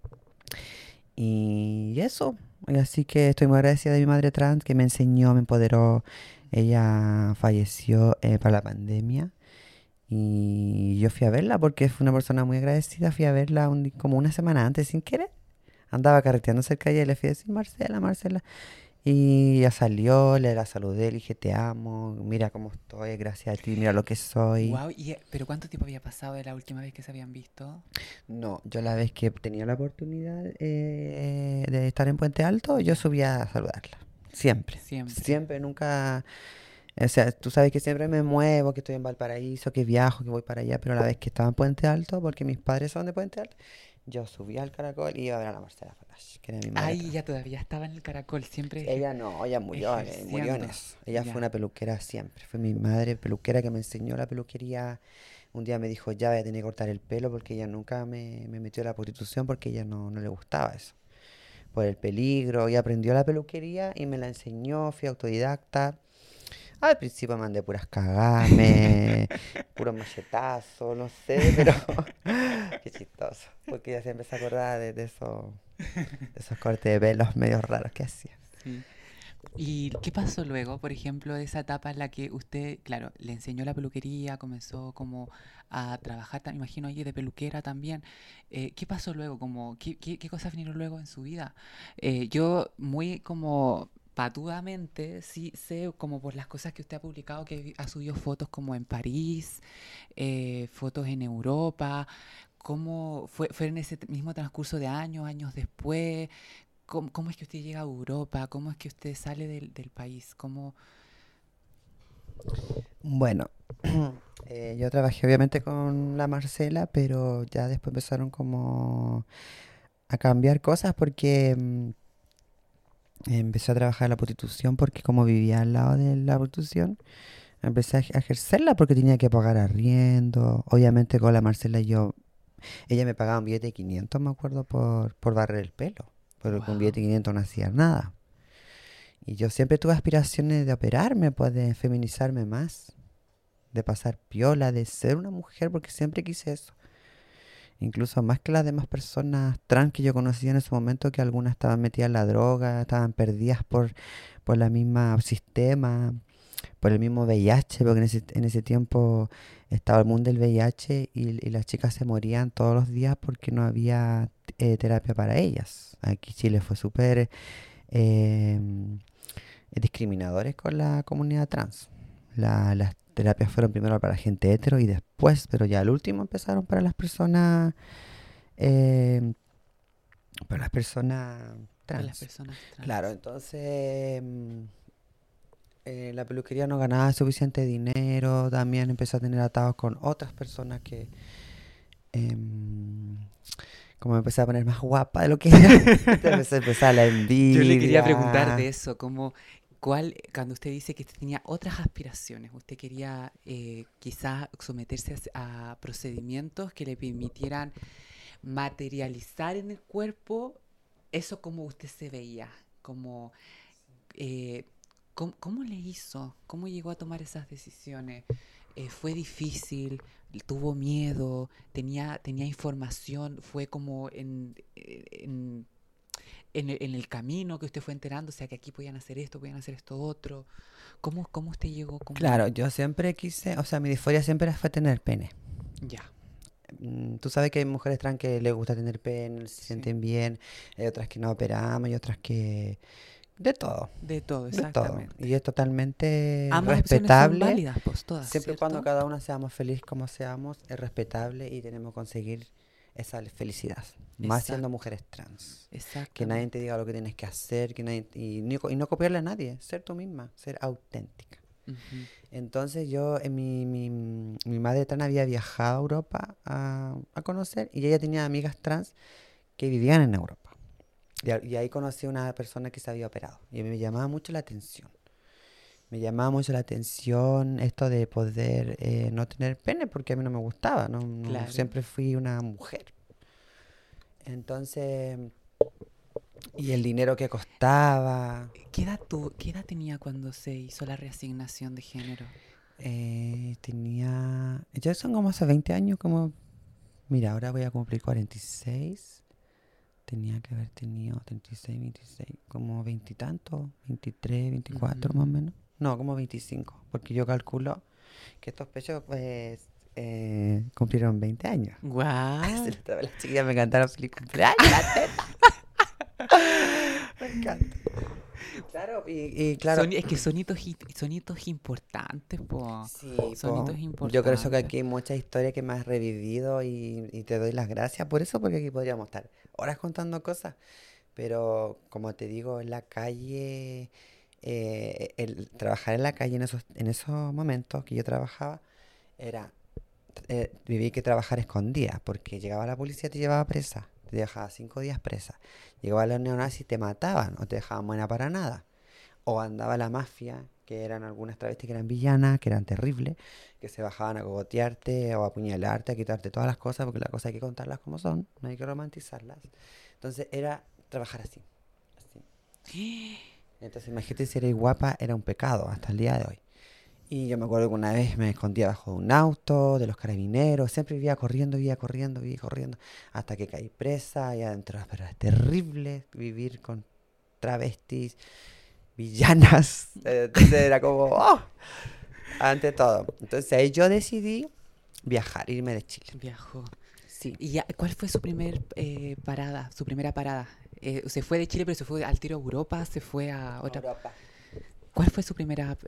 Y eso, y así que estoy muy agradecida de mi madre trans que me enseñó, me empoderó. Ella falleció para la pandemia y yo fui a verla porque fue una persona muy agradecida. Fui a verla como una semana antes sin querer. Andaba carreteando cerca de ella y le fui a decir, Marcela, Marcela. Y ya salió, le la saludé, le dije, te amo, mira cómo estoy, gracias a ti, mira lo que soy. Wow, pero ¿cuánto tiempo había pasado de la última vez que se habían visto? No, yo la vez que tenía la oportunidad de estar en Puente Alto, yo subía a saludarla. Siempre. Siempre. Siempre, nunca. O sea, tú sabes que siempre me muevo, que estoy en Valparaíso, que viajo, que voy para allá, pero la vez que estaba en Puente Alto, porque mis padres son de Puente Alto, yo subía al Caracol y iba a ver a la Marcela Falash, que era mi madre Ay, trans. ella todavía estaba en el caracol, siempre Ella no, ella murió en ejerciendo. eso. Ella fue Ya. una peluquera siempre. Fue mi madre peluquera que me enseñó la peluquería. Un día me dijo, ya voy a tener que cortar el pelo porque ella nunca me metió a la prostitución porque ella no le gustaba eso. Por el peligro. Y aprendió la peluquería y me la enseñó, fui autodidacta. Al principio mandé puras cagames, puros machetazos, no sé, pero qué chistoso. Porque ella siempre se acordaba de esos cortes de pelos medios raros que hacía. Sí. ¿Y qué pasó luego, por ejemplo, de esa etapa en la que usted, claro, le enseñó la peluquería, comenzó como a trabajar, me imagino, allí de peluquera también? ¿Qué pasó luego? Como, ¿qué cosas vinieron luego en su vida? Yo muy como patudamente, sí sé como por las cosas que usted ha publicado que ha subido fotos como en París, fotos en Europa. ¿Cómo fue en ese mismo transcurso de años, años después? ¿Cómo es que usted llega a Europa? ¿Cómo es que usted sale del país? ¿Cómo? Bueno, yo trabajé obviamente con la Marcela, pero ya después empezaron como a cambiar cosas porque empecé a trabajar en la prostitución porque como vivía al lado de la prostitución, empecé a ejercerla porque tenía que pagar arriendo. Obviamente con la Marcela ella me pagaba un billete de 500, me acuerdo, por barrer el pelo, pero con un billete Wow. de 500 no hacía nada. Y yo siempre tuve aspiraciones de operarme, pues de feminizarme más, de pasar piola, de ser una mujer, porque siempre quise eso. Incluso más que las demás personas trans que yo conocía en ese momento, que algunas estaban metidas en la droga, estaban perdidas por la misma sistema, por el mismo VIH, porque en ese tiempo estaba el mundo del VIH y las chicas se morían todos los días porque no había terapia para ellas. Aquí Chile fue súper eh, discriminadores con la comunidad trans. Las terapias fueron primero para la gente hetero y después, pero ya al último empezaron para las personas, eh, para las personas de las trans. personas trans. Claro, entonces la peluquería no ganaba suficiente dinero, también empezó a tener atados con otras personas que, em, como me empecé a poner más guapa de lo que era, entonces empezó la Yo le quería preguntar de envidia. eso, como, cuando usted dice que usted tenía otras aspiraciones, usted quería quizás someterse a procedimientos que le permitieran materializar en el cuerpo eso como usted se veía, como, eh, ¿cómo le hizo? ¿Cómo llegó a tomar esas decisiones? ¿Fue difícil? ¿Tuvo miedo? ¿Tenía información? ¿Fue como en el camino que usted fue enterándose a que aquí podían hacer esto otro? ¿Cómo usted llegó Claro, como... yo siempre quise, o sea, mi disforia siempre fue tener pene. Ya, Tú sabes que hay mujeres trans que les gusta tener pene, se sí. sienten bien, hay otras que no operamos y otras que... De todo, De todo, de todo. exactamente. Y es totalmente Ambas opciones son respetable, válidas, pues todas, siempre y cuando ¿cierto? cada una seamos feliz como seamos, es respetable y tenemos que conseguir esa felicidad. Más siendo Exacto, mujeres trans. Que nadie te exactamente. diga lo que tienes que hacer, y no copiarle a nadie, ser tú misma, ser auténtica. Ujú. Entonces yo, mi madre trans había viajado a Europa a conocer y ella tenía amigas trans que vivían en Europa. Y ahí conocí a una persona que se había operado y me llamaba mucho la atención. Me llamaba mucho la atención esto de poder no tener pene porque a mí no me gustaba, Claro. siempre fui una mujer. Entonces, y el dinero que costaba, ¿Qué edad tenía cuando se hizo la reasignación de género? ya son como hace 20 años, como, mira, ahora voy a cumplir 46. Tenía que haber tenido 36, 26, como 20 y tantos, 23, 24 más o Ujú. menos. No, como 25, porque yo calculo que estos pechos pues cumplieron 20 años. Se Guau. le estaba la chiquilla, me cantaron feliz cumpleaños, la teta. Me encanta. Y claro, Es que sonitos importantes, po. sí, pues Sonitos yo creo que importantes. aquí hay muchas historias que me has revivido y te doy las gracias por eso, porque aquí podríamos estar horas contando cosas. Pero como te digo, en la calle, el trabajar en la calle en esos momentos que yo trabajaba, era, viví que trabajar escondida, porque llegaba la policía y te llevaba presa, te dejaba 5 días presa. Llegaba los neonazis y te mataban, o te dejaban buena para nada. O andaba la mafia, que eran algunas travestis que eran villanas, que eran terribles, que se bajaban a cogotearte o a apuñalarte, a quitarte todas las cosas, porque las cosas hay que contarlas como son, no hay que romantizarlas. Entonces era trabajar así, así. Entonces imagínate, si eres guapa era un pecado hasta el día de hoy. Y yo me acuerdo que una vez me escondía bajo de un auto, de los carabineros, siempre vivía corriendo, hasta que caí presa y adentro, pero es terrible vivir con travestis, villanas. Entonces era como, oh, ante todo. Entonces ahí yo decidí viajar, irme de Chile. Viajó. Sí, ¿Y cuál fue su su primera parada? Se fue de Chile, pero se fue al tiro a Europa, se fue a otra... Europa. ¿Cuál fue su primera,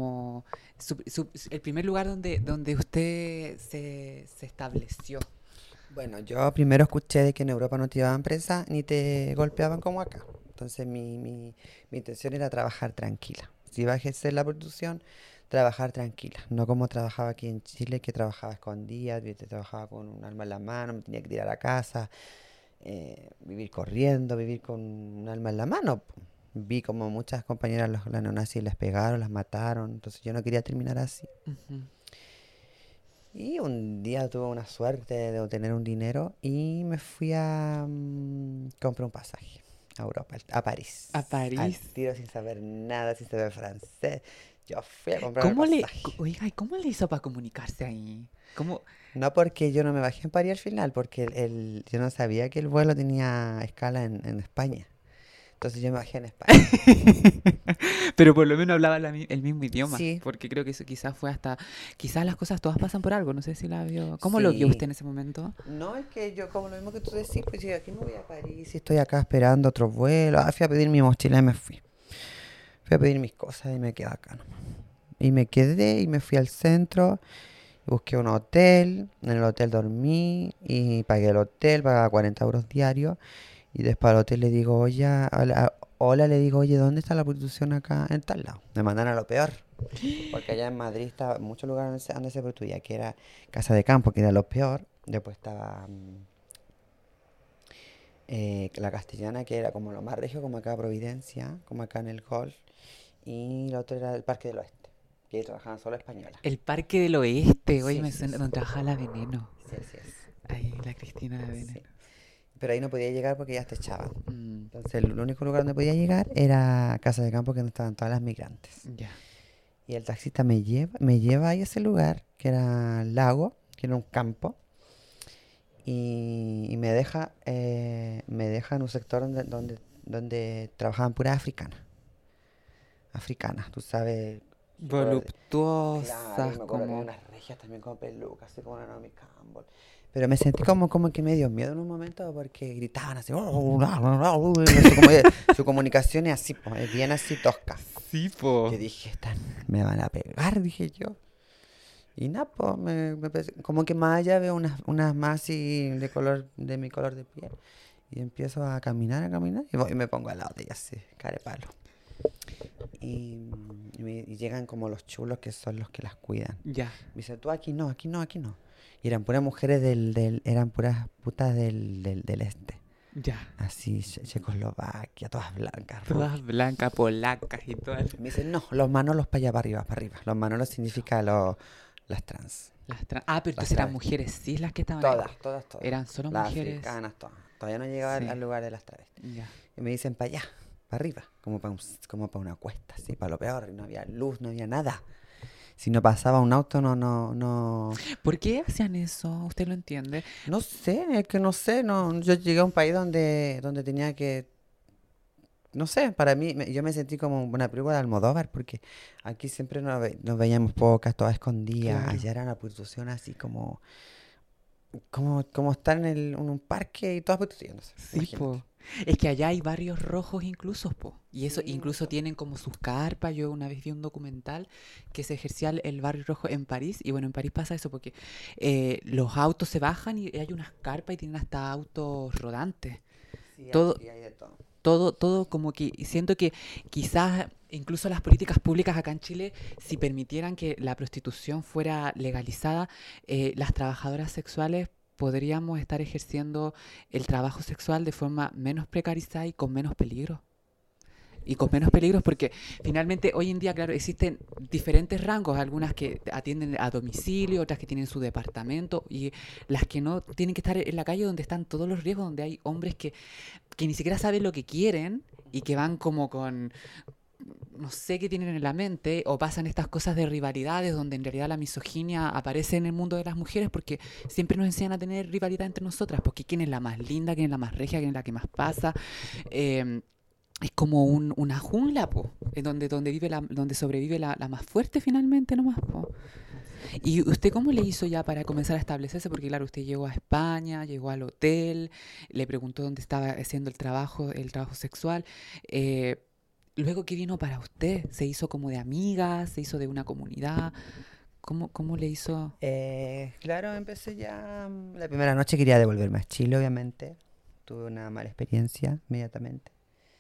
el primer lugar donde usted se estableció? Bueno, yo primero escuché de que en Europa no te llevaban presa ni te golpeaban como acá. Entonces mi intención era trabajar tranquila. Si iba a ejercer la prostitución, trabajar tranquila. No como trabajaba aquí en Chile, que trabajaba escondida, trabajaba con un arma en la mano, me tenía que tirar a casa, vivir corriendo, vivir con un arma en la mano. Vi como muchas compañeras las neonazis les pegaron, las mataron. Entonces yo no quería terminar así. Ujú. Y un día tuve una suerte de obtener un dinero y me fui a comprar un pasaje a Europa, a París. A Al París. tiro, sin saber nada, sin saber francés. Yo fui a comprar el pasaje. Oiga, ¿y cómo le hizo para comunicarse ahí? ¿Cómo? No porque yo no me bajé en París al final, porque yo no sabía que el vuelo tenía escala en España. Entonces yo me bajé en España. Pero por lo menos hablaba el mismo idioma, Sí, porque creo que eso quizás fue hasta, quizás las cosas todas pasan por algo, no sé si la vio. ¿Cómo lo vio usted sí. en ese momento? No, es que yo, como lo mismo que tú decís, pues yo aquí me voy a París y estoy acá esperando otro vuelo. Fui a pedir mi mochila y me fui. Fui a pedir mis cosas y me quedé acá nomás. Y me quedé y me fui al centro, busqué un hotel, en el hotel dormí y pagué el hotel, pagaba 40 euros diarios Y después al hotel le digo, oye, hola, le digo, oye, ¿dónde está la prostitución acá en tal lado? Me mandan a lo peor. Porque allá en Madrid estaba muchos lugares donde se prostituía, que era Casa de Campo, que era lo peor. Después estaba la Castellana, que era como lo más regio, como acá Providencia, como acá en el Golf. Y lo otro era el Parque del Oeste, que ahí trabajaban solo españolas. El Parque del Oeste, hoy Sí, me sí, suena, sí. donde trabaja la Veneno. Sí, así es. Ahí, la Cristina la Veneno. Sí. Pero ahí no podía llegar porque ya te echaban. Mm, Entonces el único lugar donde podía llegar era Casa de Campo, que no estaban todas las migrantes. ya. Y el taxista me lleva ahí a ese lugar, que era el lago, que era un campo, y me deja en un sector donde trabajaban puras africanas. Africanas, tú sabes. Claro, y Voluptuosas, me acuerdo que había como... unas regias también con pelucas, así como una Naomi Campbell. Pero me sentí como que me dio miedo en un momento porque gritaban así. Su comunicación es así, pues, es bien así tosca. Sí, po. Yo dije, me van a pegar, dije yo. Y nada, pues, como que más allá veo unas más así de mi color de piel. Y empiezo a caminar, y me pongo al lado de ellas, así, carepalo. Y llegan como los chulos que son los que las cuidan. Ya, Me dice, tú aquí no, aquí no, aquí no. Y eran puras mujeres eran puras putas del este. ya. Así, Checoslovaquia, todas blancas, Todas rubias. blancas, polacas y todas. Me dicen, no, los manolos para allá, para arriba, para arriba. Los manolos significa las trans. Ah, pero Las entonces eran travestis. mujeres cis las que estaban ahí. Todas. Eran solo Las mujeres. africanas, todas. Todavía no llegaba al, Sí, al lugar de las travestis. ya. Y me dicen, para allá, para arriba, como para una cuesta, así, para lo peor. Y no había luz, no había nada. Si no pasaba un auto, no. ¿Por qué hacían eso? ¿Usted lo entiende? No sé, es que no sé, no. Yo llegué a un país donde tenía que, no sé, para mí, yo me sentí como una película de Almodóvar, porque aquí siempre nos veíamos pocas, todas escondidas. Claro. Allá era una prostitución así como estar en un parque y todas prostituyéndose, Sí, imagínate. po. Es que allá hay barrios rojos incluso, po. Y eso Sí, incluso mucho. tienen como sus carpas. Yo una vez vi un documental que se ejercía el barrio rojo en París. Y bueno, en París pasa eso porque los autos se bajan y hay unas carpas y tienen hasta autos rodantes. Sí, Todo, aquí hay de todo. todo como que siento que quizás incluso las políticas públicas acá en Chile, si permitieran que la prostitución fuera legalizada, las trabajadoras sexuales podríamos estar ejerciendo el trabajo sexual de forma menos precarizada y con menos peligro. Y con menos peligros porque finalmente hoy en día, claro, existen diferentes rangos, algunas que atienden a domicilio, otras que tienen su departamento y las que no tienen que estar en la calle donde están todos los riesgos, donde hay hombres que ni siquiera saben lo que quieren y que van como con, no sé qué tienen en la mente, o pasan estas cosas de rivalidades donde en realidad la misoginia aparece en el mundo de las mujeres porque siempre nos enseñan a tener rivalidad entre nosotras, porque quién es la más linda, quién es la más regia, quién es la que más pasa. Eh, es como una jungla, po, donde sobrevive la más fuerte finalmente nomás, po. Así es. ¿Y usted cómo le hizo ya para comenzar a establecerse? Porque claro, usted llegó a España, llegó al hotel, le preguntó dónde estaba haciendo el trabajo sexual. eh, Luego, ¿qué vino para usted? ¿Se hizo como de amiga? ¿Se hizo de una comunidad? ¿Cómo le hizo? Claro, empecé ya. La primera noche quería devolverme a Chile, obviamente. Tuve una mala experiencia inmediatamente.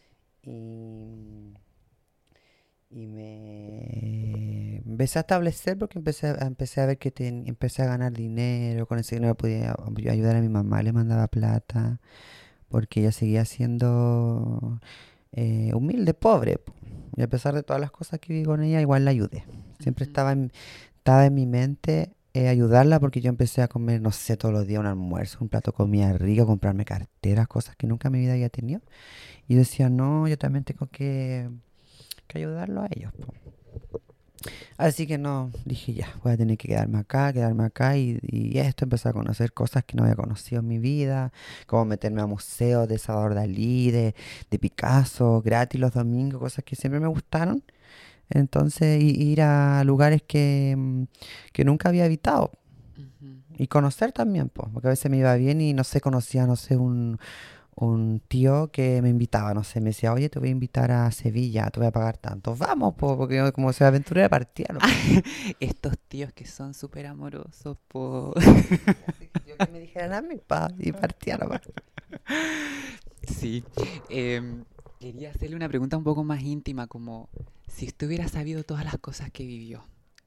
Y, y me empecé a establecer porque empecé a ver que empecé a ganar dinero. Con ese dinero podía ayudar a mi mamá, le mandaba plata. Porque ella seguía siendo humilde, pobre, po. Y a pesar de todas las cosas que viví con ella, igual la ayudé. Siempre Ujú. estaba en mi mente ayudarla porque yo empecé a comer, no sé, todos los días un almuerzo, un plato de comida rica, comprarme carteras, cosas que nunca en mi vida había tenido. Y yo decía, no, yo también tengo que ayudarlo a ellos, po. Así que no, dije ya, voy a tener que quedarme acá y esto, empecé a conocer cosas que no había conocido en mi vida, como meterme a museos de Salvador Dalí, de Picasso, gratis los domingos, cosas que siempre me gustaron. Entonces, ir a lugares que nunca había habitado Ujú. y conocer también, pues, porque a veces me iba bien y no sé, conocía, no sé, un tío que me invitaba, no sé, me decía, oye, te voy a invitar a Sevilla, te voy a pagar tanto. Vamos, pues, porque yo como soy aventurera partía nomás. Estos tíos que son súper amorosos, po. Sí, así que yo que me dijeran a mí, pa, y partía nomás. Sí. Quería hacerle una pregunta un poco más íntima, como si usted hubiera sabido todas las cosas que vivió,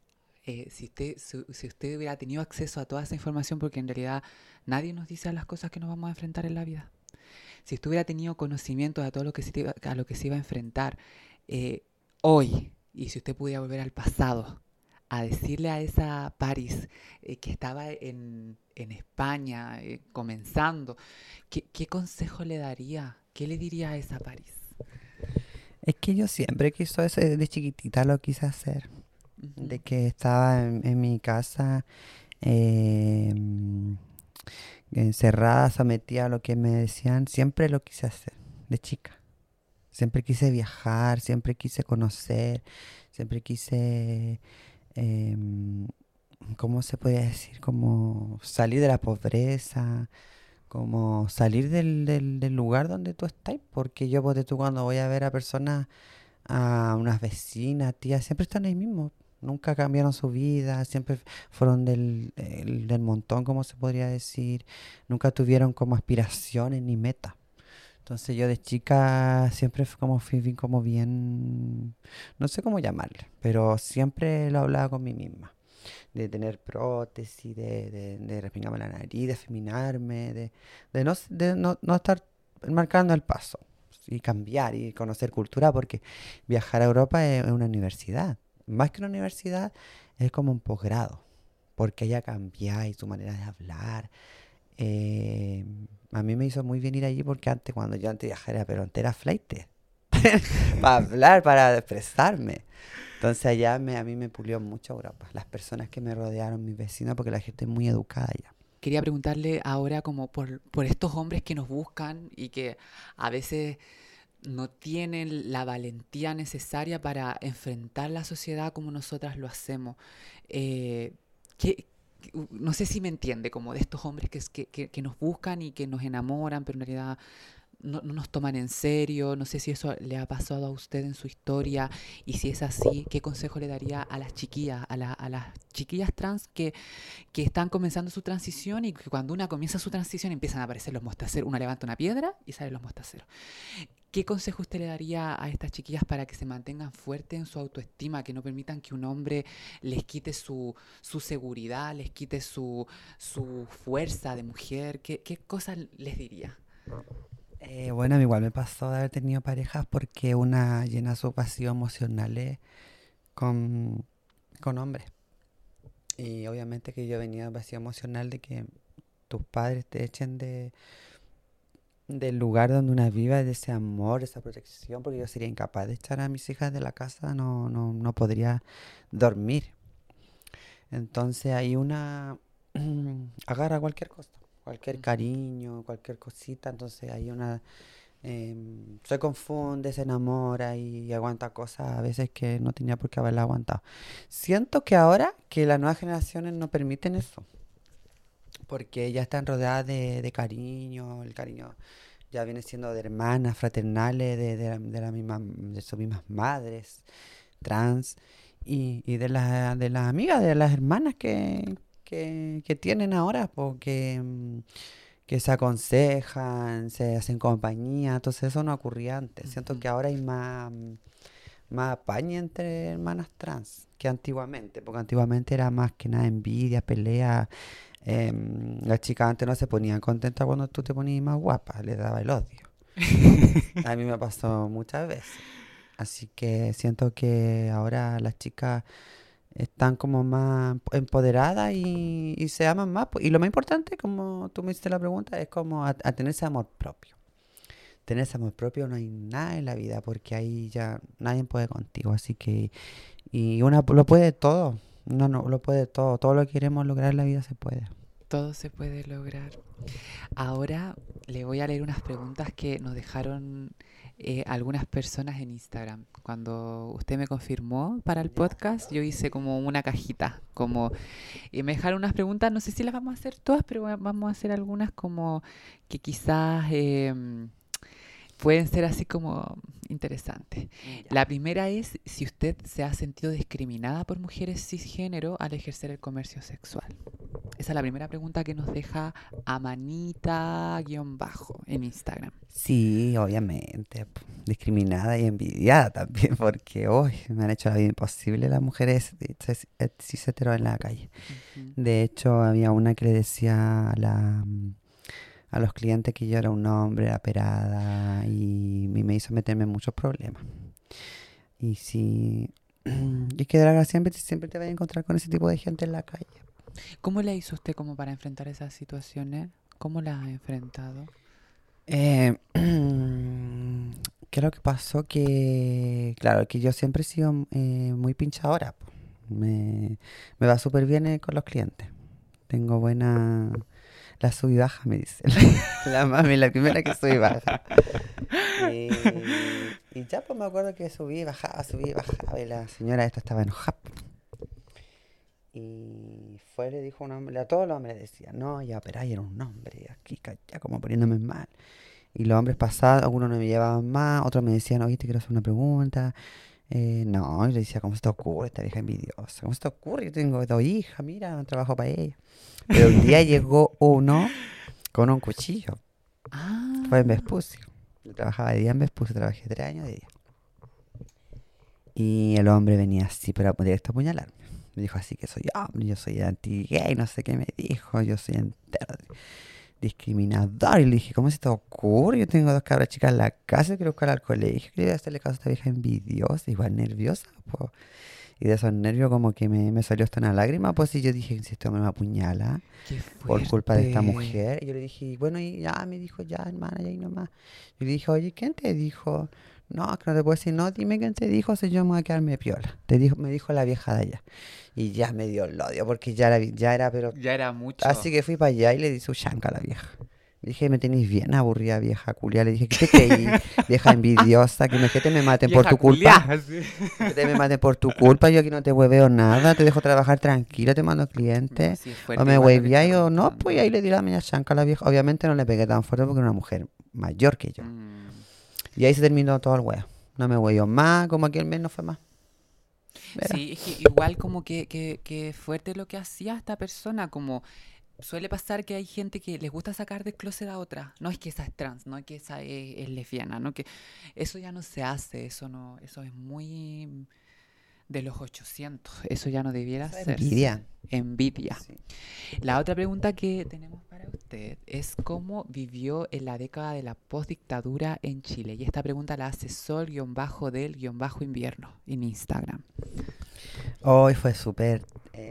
si usted hubiera tenido acceso a toda esa información, porque en realidad nadie nos dice las cosas que nos vamos a enfrentar en la vida. Si usted hubiera tenido conocimiento de todo lo que a lo que se iba a enfrentar eh, hoy, y si usted pudiera volver al pasado a decirle a esa Paris que estaba en España comenzando, ¿qué consejo le daría? ¿Qué le diría a esa Paris? Es que yo siempre quiso eso, de chiquitita lo quise hacer. Ujú. De que estaba en mi casa eh, encerrada, sometida a lo que me decían, siempre lo quise hacer, de chica. Siempre quise viajar, siempre quise conocer, siempre quise, em, ¿cómo se puede decir? Como salir de la pobreza, como salir del lugar donde tú estás, porque yo, pues, tú cuando voy a ver a personas, a unas vecinas, tías, siempre están ahí mismo. Nunca cambiaron su vida, siempre fueron del montón, como se podría decir. Nunca tuvieron como aspiraciones ni metas. Entonces yo de chica siempre fui como bien, no sé cómo llamarle, pero siempre lo hablaba con mí misma. De tener prótesis, de respingarme la nariz, de afeminarme, de no estar marcando el paso y cambiar y conocer cultura, porque viajar a Europa es una universidad. Más que una universidad, es como un posgrado, porque allá cambiáis tu manera de hablar. Eh, a mí me hizo muy bien ir allí porque antes, cuando yo antes viajara, pero antes era flaite, para hablar, para expresarme. Entonces a mí me pulió mucho Europa. Las personas que me rodearon, mis vecinos, porque la gente es muy educada allá. Quería preguntarle ahora como por estos hombres que nos buscan y que a veces no tienen la valentía necesaria para enfrentar la sociedad como nosotras lo hacemos. Eh, ¿qué- no sé si me entiende, como de estos hombres que nos buscan y que nos enamoran, pero en realidad no nos toman en serio. No sé si eso le ha pasado a usted en su historia, y si es así, ¿qué consejo le daría a las chiquillas, a las chiquillas trans que están comenzando su transición, y que cuando una comienza su transición empiezan a aparecer los mostaceros? Una levanta una piedra y salen los mostaceros. ¿Qué consejo usted le daría a estas chiquillas para que se mantengan fuertes en su autoestima, que no permitan que un hombre les quite su seguridad, les quite su fuerza de mujer? ¿Qué cosas les diría? Bueno, a mí igual me pasó de haber tenido parejas porque una llena sus vacíos emocionales con, con hombres. Y obviamente que yo venía vacío emocional de que tus padres te echen del lugar donde una viva, de ese amor, esa protección, porque yo sería incapaz de echar a mis hijas de la casa, no podría dormir. Entonces ahí una agarra cualquier cosa, cualquier Ujú. cariño, cualquier cosita, entonces ahí una se confunde, se enamora y aguanta cosas a veces que no tenía por qué haberla aguantado. Siento que ahora que las nuevas generaciones no permiten eso, porque ya están rodeadas de cariño, el cariño ya viene siendo de hermanas fraternales, de la misma, de sus mismas madres trans y de las amigas, de las hermanas que tienen ahora, porque que se aconsejan, se hacen compañía, entonces eso no ocurría antes. Siento Ujú. que ahora hay más apañe entre hermanas trans que antiguamente, porque antiguamente era más que nada envidia, pelea. Las chicas antes no se ponían contentas cuando tú te ponías más guapa, les daba el odio. A mí me pasó muchas veces. Así que siento que ahora las chicas están como más empoderadas y se aman más, pues. Y lo más importante, como tú me hiciste la pregunta, es como a tener ese amor propio. Tener ese amor propio, no hay nada en la vida, porque ahí ya nadie puede contigo. Así que, y una lo puede todo. No lo puede todo. Todo lo que queremos lograr en la vida se puede. Todo se puede lograr. Ahora le voy a leer unas preguntas que nos dejaron algunas personas en Instagram. Cuando usted me confirmó para el ¿Ya? podcast, yo hice como una cajita, como y me dejaron unas preguntas. No sé si las vamos a hacer todas, pero vamos a hacer algunas como que quizás pueden ser así como interesantes. Ya. La primera es si usted se ha sentido discriminada por mujeres cisgénero al ejercer el comercio sexual. Esa es la primera pregunta que nos deja Amanita-bajo en Instagram. Sí, obviamente. Discriminada y envidiada también, porque hoy me han hecho la vida imposible las mujeres cis hetero en la calle. Ujú. De hecho, había una que le decía a los clientes que yo era un hombre, aperada, y me hizo meterme en muchos problemas. Y sí, y que de la gracia siempre te vas a encontrar con ese tipo de gente en la calle. ¿Cómo le hizo usted como para enfrentar esas situaciones? ¿Cómo las ha enfrentado? Eh, ¿Qué es lo que pasó? Que, claro, que yo siempre he sido muy pinchadora. Po. Me va súper bien con los clientes. Tengo buena... La sub y baja, me dice. La mami, la primera que sub y baja. Y ya pues me acuerdo que subí y bajaba. Y la señora esta estaba enojada. Y fue, le dijo a un hombre, a todos los hombres le decía, no, ya, pero ahí era un hombre, aquí, ya como poniéndome mal. Y los hombres pasados, algunos no me llevaban más, otros me decían, oye, te quiero hacer una pregunta. No, y le decía, ¿cómo se te ocurre esta vieja envidiosa? ¿Cómo se te ocurre? Yo tengo dos hijas, mira, trabajo para ella. Pero un día llegó uno con un cuchillo. Fue en Ah, Vespucio. Yo trabajaba de día en Vespucio, trabajé 3 años de día. Y el hombre venía así, pero directo a apuñalarme. Me dijo así que soy hombre, yo soy anti-gay, no sé qué me dijo, yo soy entero discriminador. Y le dije, ¿cómo se te ocurre? Yo tengo 2 cabras chicas en la casa, quiero buscar al colegio, quería hacerle caso a esta vieja envidiosa, igual nerviosa, po. Y de esos nervios como que me salió hasta una lágrima, pues y yo dije, si este hombre me apuñala qué por culpa de esta fuerte. mujer. Y yo le dije, bueno, y ya me dijo, ya hermana, ya ahí nomás. Y le dije, oye, ¿quién te dijo? No, que no te puedo decir, no, dime quién te dijo, si yo me voy a quedarme piola. Me dijo la vieja de allá. Y ya me dio el odio, porque ya era, pero... Ya era mucho. Así que fui para allá y le di su chanca a la vieja. Le dije, me tenéis bien aburrida, vieja culia. Le dije, ¿qué te creí, vieja envidiosa? Que te me maten por Vieja tu culpa. culiá. Sí. Que te me maten por tu culpa. Yo aquí no te hueveo nada. Te dejo trabajar tranquila, te mando No, clientes. sí es O fuerte me igual lo que está hueveáis o no. Pues y contando. ahí le di la media chanca a la vieja. Obviamente no le pegué tan fuerte porque era una mujer mayor que yo. Mm. Y ahí se terminó todo el huevo. No me huevo más, como aquel mes no fue más. Era. Sí, es que igual como que fuerte lo que hacía esta persona, como suele pasar que hay gente que les gusta sacar del closet a otra. No es que esa es trans, no es que esa es lesbiana, no que eso ya no se hace, eso no, eso es muy de los 800, eso ya no debiera Esa hacerse. envidia. Envidia. Sí. La otra pregunta que tenemos para usted es cómo vivió en la década de la postdictadura en Chile. Y esta pregunta la hace sol-del-invierno en Instagram. Hoy fue súper...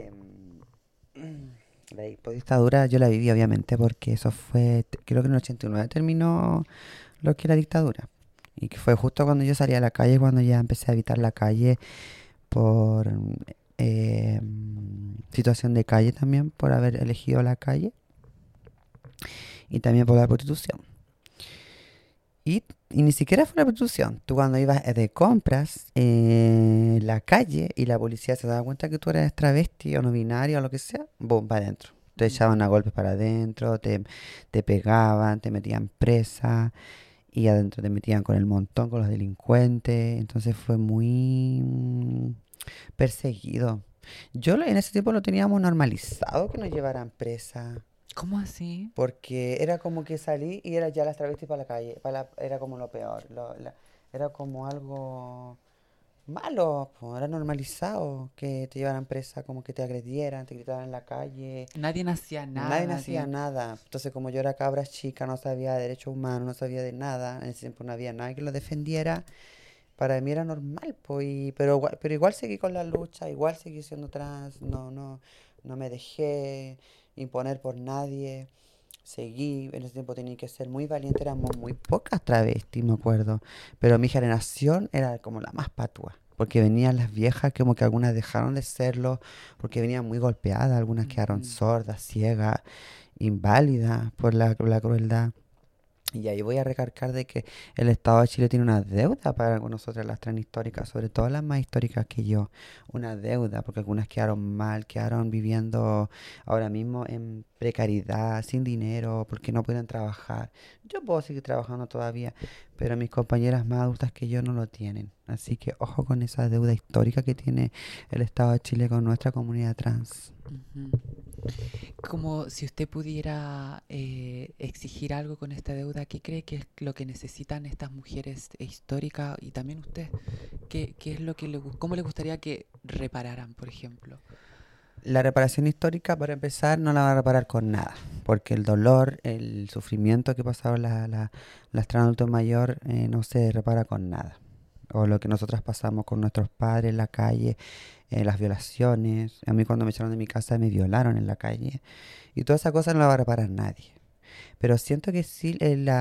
la dictadura yo la viví obviamente porque eso fue, creo que en el 89 terminó lo que era dictadura. Y que fue justo cuando yo salí a la calle, cuando ya empecé a evitar la calle por situación de calle también, por haber elegido la calle y también por la prostitución. Y ni siquiera fue la prostitución. Tú cuando ibas de compras en la calle y la policía se daba cuenta que tú eras travesti o no binario o lo que sea, boom, para adentro. Te echaban a Mm. golpes para adentro, te pegaban, te metían presa y adentro te metían con el montón, con los delincuentes. Entonces fue muy perseguido. En ese tiempo lo teníamos normalizado que nos llevaran presa. ¿Cómo así? Porque era como que salí y era ya las travestis para la calle. Era como lo peor. Era como algo malo. Po, era normalizado que te llevaran presa, como que te agredieran, te gritaran en la calle. Nadie hacía Nadie nada, hacía nadie... nada. Entonces, como yo era cabra chica, no sabía de derechos humanos, no sabía de nada. En ese tiempo no había nadie que lo defendiera. Para mí era normal, pues, pero igual seguí con la lucha, igual seguí siendo trans, no me dejé imponer por nadie. Seguí, en ese tiempo tenía que ser muy valiente, éramos muy pocas travestis, me acuerdo. Pero mi generación era como la más patúa, porque venían las viejas, como que algunas dejaron de serlo, porque venían muy golpeadas, algunas quedaron Ujú. sordas, ciegas, inválidas por la crueldad. Y ahí voy a recargar de que el Estado de Chile tiene una deuda para con nosotras las trans históricas, sobre todo las más históricas que yo. Una deuda, porque algunas quedaron mal, quedaron viviendo ahora mismo en precariedad, sin dinero, porque no pueden trabajar. Yo puedo seguir trabajando todavía, pero mis compañeras más adultas que yo no lo tienen. Así que ojo con esa deuda histórica que tiene el Estado de Chile con nuestra comunidad trans. Ujú. Como si usted pudiera exigir algo con esta deuda, ¿qué cree que es lo que necesitan estas mujeres históricas y también usted? ¿Qué es lo que cómo le gustaría que repararan, por ejemplo? La reparación histórica, para empezar, no la va a reparar con nada, porque el dolor, el sufrimiento que pasaron las trans adultos mayor no se repara con nada. O lo que nosotras pasamos con nuestros padres en la calle, las violaciones. A mí cuando me echaron de mi casa me violaron en la calle. Y toda esa cosa no la va a reparar nadie. Pero siento que sí,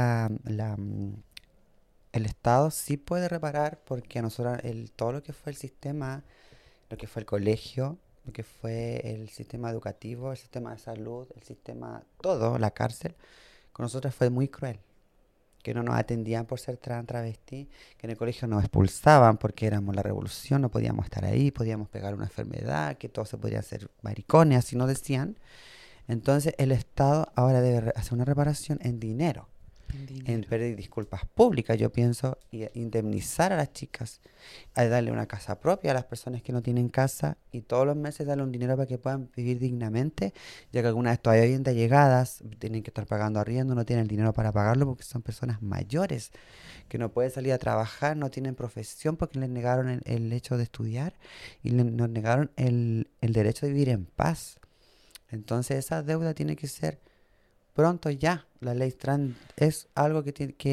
el Estado sí puede reparar porque a nosotros todo lo que fue el sistema, lo que fue el colegio, lo que fue el sistema educativo, el sistema de salud, el sistema, todo, la cárcel, con nosotros fue muy cruel. Que no nos atendían por ser trans, travesti, que en el colegio nos expulsaban porque éramos la revolución, no podíamos estar ahí, podíamos pegar una enfermedad, que todos se podrían hacer maricones, así nos decían. Entonces el Estado ahora debe hacer una reparación en dinero, En en dinero. pedir disculpas públicas, yo pienso, y indemnizar a las chicas, a darle una casa propia a las personas que no tienen casa y todos los meses darle un dinero para que puedan vivir dignamente, ya que algunas todavía vienen de llegadas, tienen que estar pagando arriendo, no tienen el dinero para pagarlo porque son personas mayores que no pueden salir a trabajar, no tienen profesión porque les negaron el hecho de estudiar y nos negaron el derecho de vivir en paz. Entonces esa deuda tiene que ser pronto ya. La ley trans es algo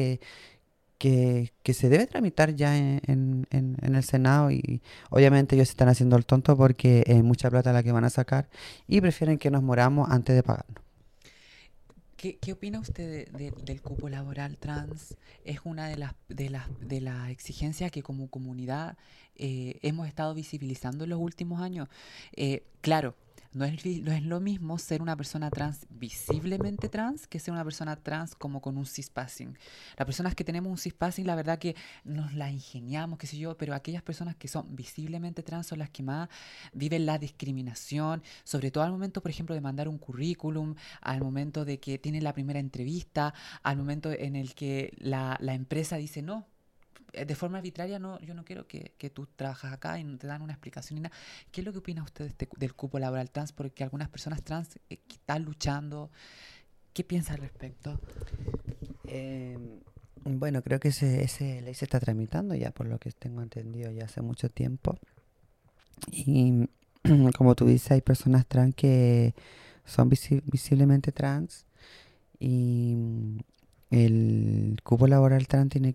que se debe tramitar ya en el Senado y obviamente ellos están haciendo el tonto porque es mucha plata la que van a sacar y prefieren que nos moramos antes de pagarnos. ¿Qué opina usted del cupo laboral trans? Es una de las exigencias que como comunidad hemos estado visibilizando en los últimos años. Claro, no es lo mismo ser una persona trans visiblemente trans que ser una persona trans como con un cispassing. Las personas que tenemos un cispassing, la verdad que nos la ingeniamos, qué sé yo, pero aquellas personas que son visiblemente trans son las que más viven la discriminación, sobre todo al momento, por ejemplo, de mandar un currículum, al momento de que tienen la primera entrevista, al momento en el que la empresa dice no. De forma arbitraria, no, yo no quiero que tú trabajas acá y no te dan una explicación ni nada. ¿Qué es lo que opina usted del cupo laboral trans? Porque algunas personas trans que están luchando. ¿Qué piensa al respecto? Eh, bueno, creo que ese ley se está tramitando ya, por lo que tengo entendido, ya hace mucho tiempo. Y como tú dices, hay personas trans que son visiblemente trans y el cupo laboral trans tiene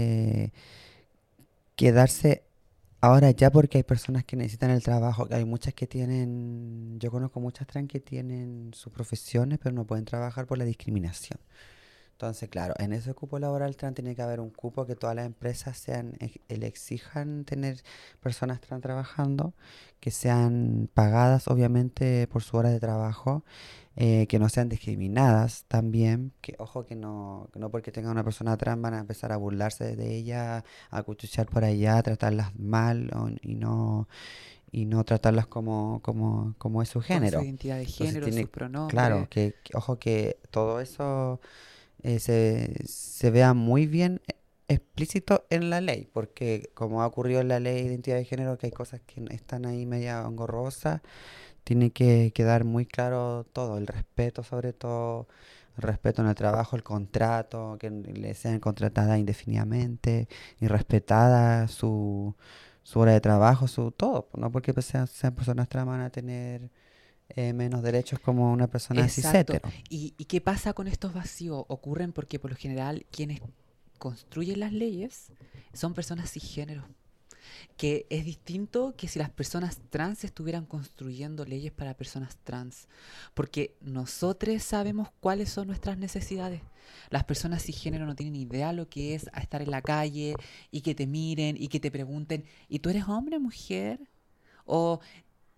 que darse ahora ya porque hay personas que necesitan el trabajo, que hay muchas que tienen, yo conozco muchas trans que tienen sus profesiones pero no pueden trabajar por la discriminación. Entonces, claro, en ese cupo laboral trans tiene que haber un cupo que todas las empresas le exijan tener personas trans trabajando, que sean pagadas obviamente por su hora de trabajo, que no sean discriminadas también, que ojo que no porque tenga una persona trans van a empezar a burlarse de ella, a cuchuchar por allá, a tratarlas mal y no tratarlas como es su Con su género. identidad de Entonces género, sus tiene, claro, pronombres. ojo que todo eso se vea muy bien explícito en la ley, porque como ha ocurrido en la ley de identidad de género, que hay cosas que están ahí media engorrosas, tiene que quedar muy claro todo, el respeto sobre todo, el respeto en el trabajo, el contrato, que le sean contratadas indefinidamente y respetada su hora de trabajo, su todo, no porque pues sean personas trans van a tener menos derechos como una persona cis Exacto. hetero. ¿Y qué pasa con estos vacíos? Ocurren porque por lo general quienes construyen las leyes son personas cisgénero. Que es distinto que si las personas trans estuvieran construyendo leyes para personas trans, porque nosotros sabemos cuáles son nuestras necesidades. Las personas cisgénero no tienen idea lo que es a estar en la calle y que te miren y que te pregunten, ¿y tú eres hombre o mujer? O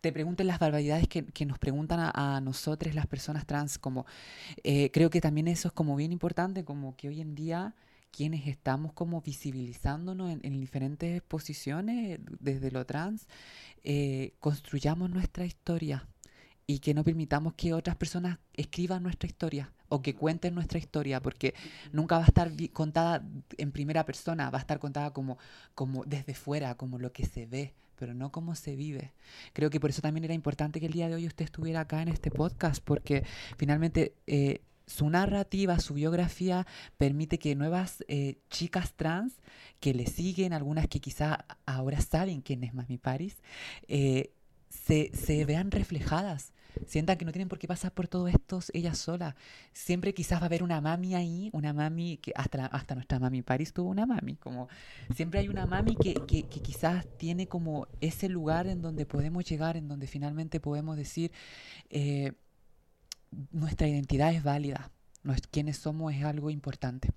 te pregunten las barbaridades que nos preguntan a nosotros las personas trans, como creo que también eso es como bien importante, como que hoy en día quienes estamos como visibilizándonos en diferentes posiciones desde lo trans, construyamos nuestra historia y que no permitamos que otras personas escriban nuestra historia o que cuenten nuestra historia, porque nunca va a estar contada en primera persona, va a estar contada como desde fuera, como lo que se ve, pero no como se vive. Creo que por eso también era importante que el día de hoy usted estuviera acá en este podcast, porque finalmente su narrativa, su biografía permite que nuevas chicas trans que le siguen, algunas que quizá ahora saben quién es Mami Paris, se vean reflejadas, sientan que no tienen por qué pasar por todo esto ellas solas. Siempre quizás va a haber una mami ahí, una mami que hasta nuestra Mami Paris tuvo una mami, como siempre hay una mami que quizás tiene como ese lugar en donde podemos llegar, en donde finalmente podemos decir eh, nuestra identidad es válida, quiénes somos es algo importante.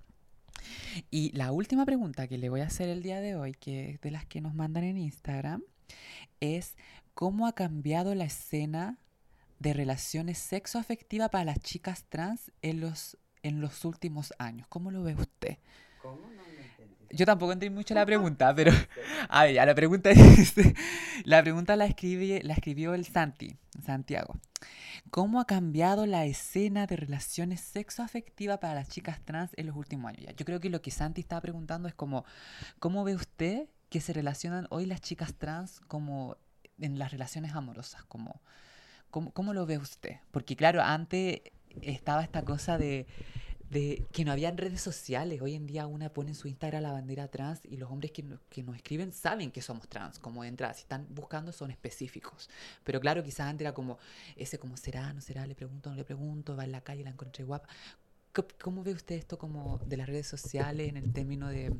Y la última pregunta que le voy a hacer el día de hoy, que es de las que nos mandan en Instagram, es ¿cómo ha cambiado la escena de relaciones sexoafectivas para las chicas trans en los últimos años? ¿Cómo lo ve usted? ¿Cómo? No lo entendí. Yo tampoco entendí mucho la pregunta, pero a ver, ya la pregunta es, la pregunta la escribió el Santiago. ¿Cómo ha cambiado la escena de relaciones sexoafectivas para las chicas trans en los últimos años? Ya, yo creo que lo que Santi estaba preguntando es como, ¿cómo ve usted que se relacionan hoy las chicas trans como en las relaciones amorosas? ¿Cómo lo ve usted? Porque claro, antes estaba esta cosa de que no habían redes sociales. Hoy en día una pone en su Instagram la bandera trans y los hombres que nos escriben saben que somos trans, como de entrada. Si están buscando son específicos. Pero claro, quizás antes era como, ese como será, no será, le pregunto, no le pregunto, va en la calle, la encontré guapa. ¿Cómo ve usted esto como de las redes sociales en el término de...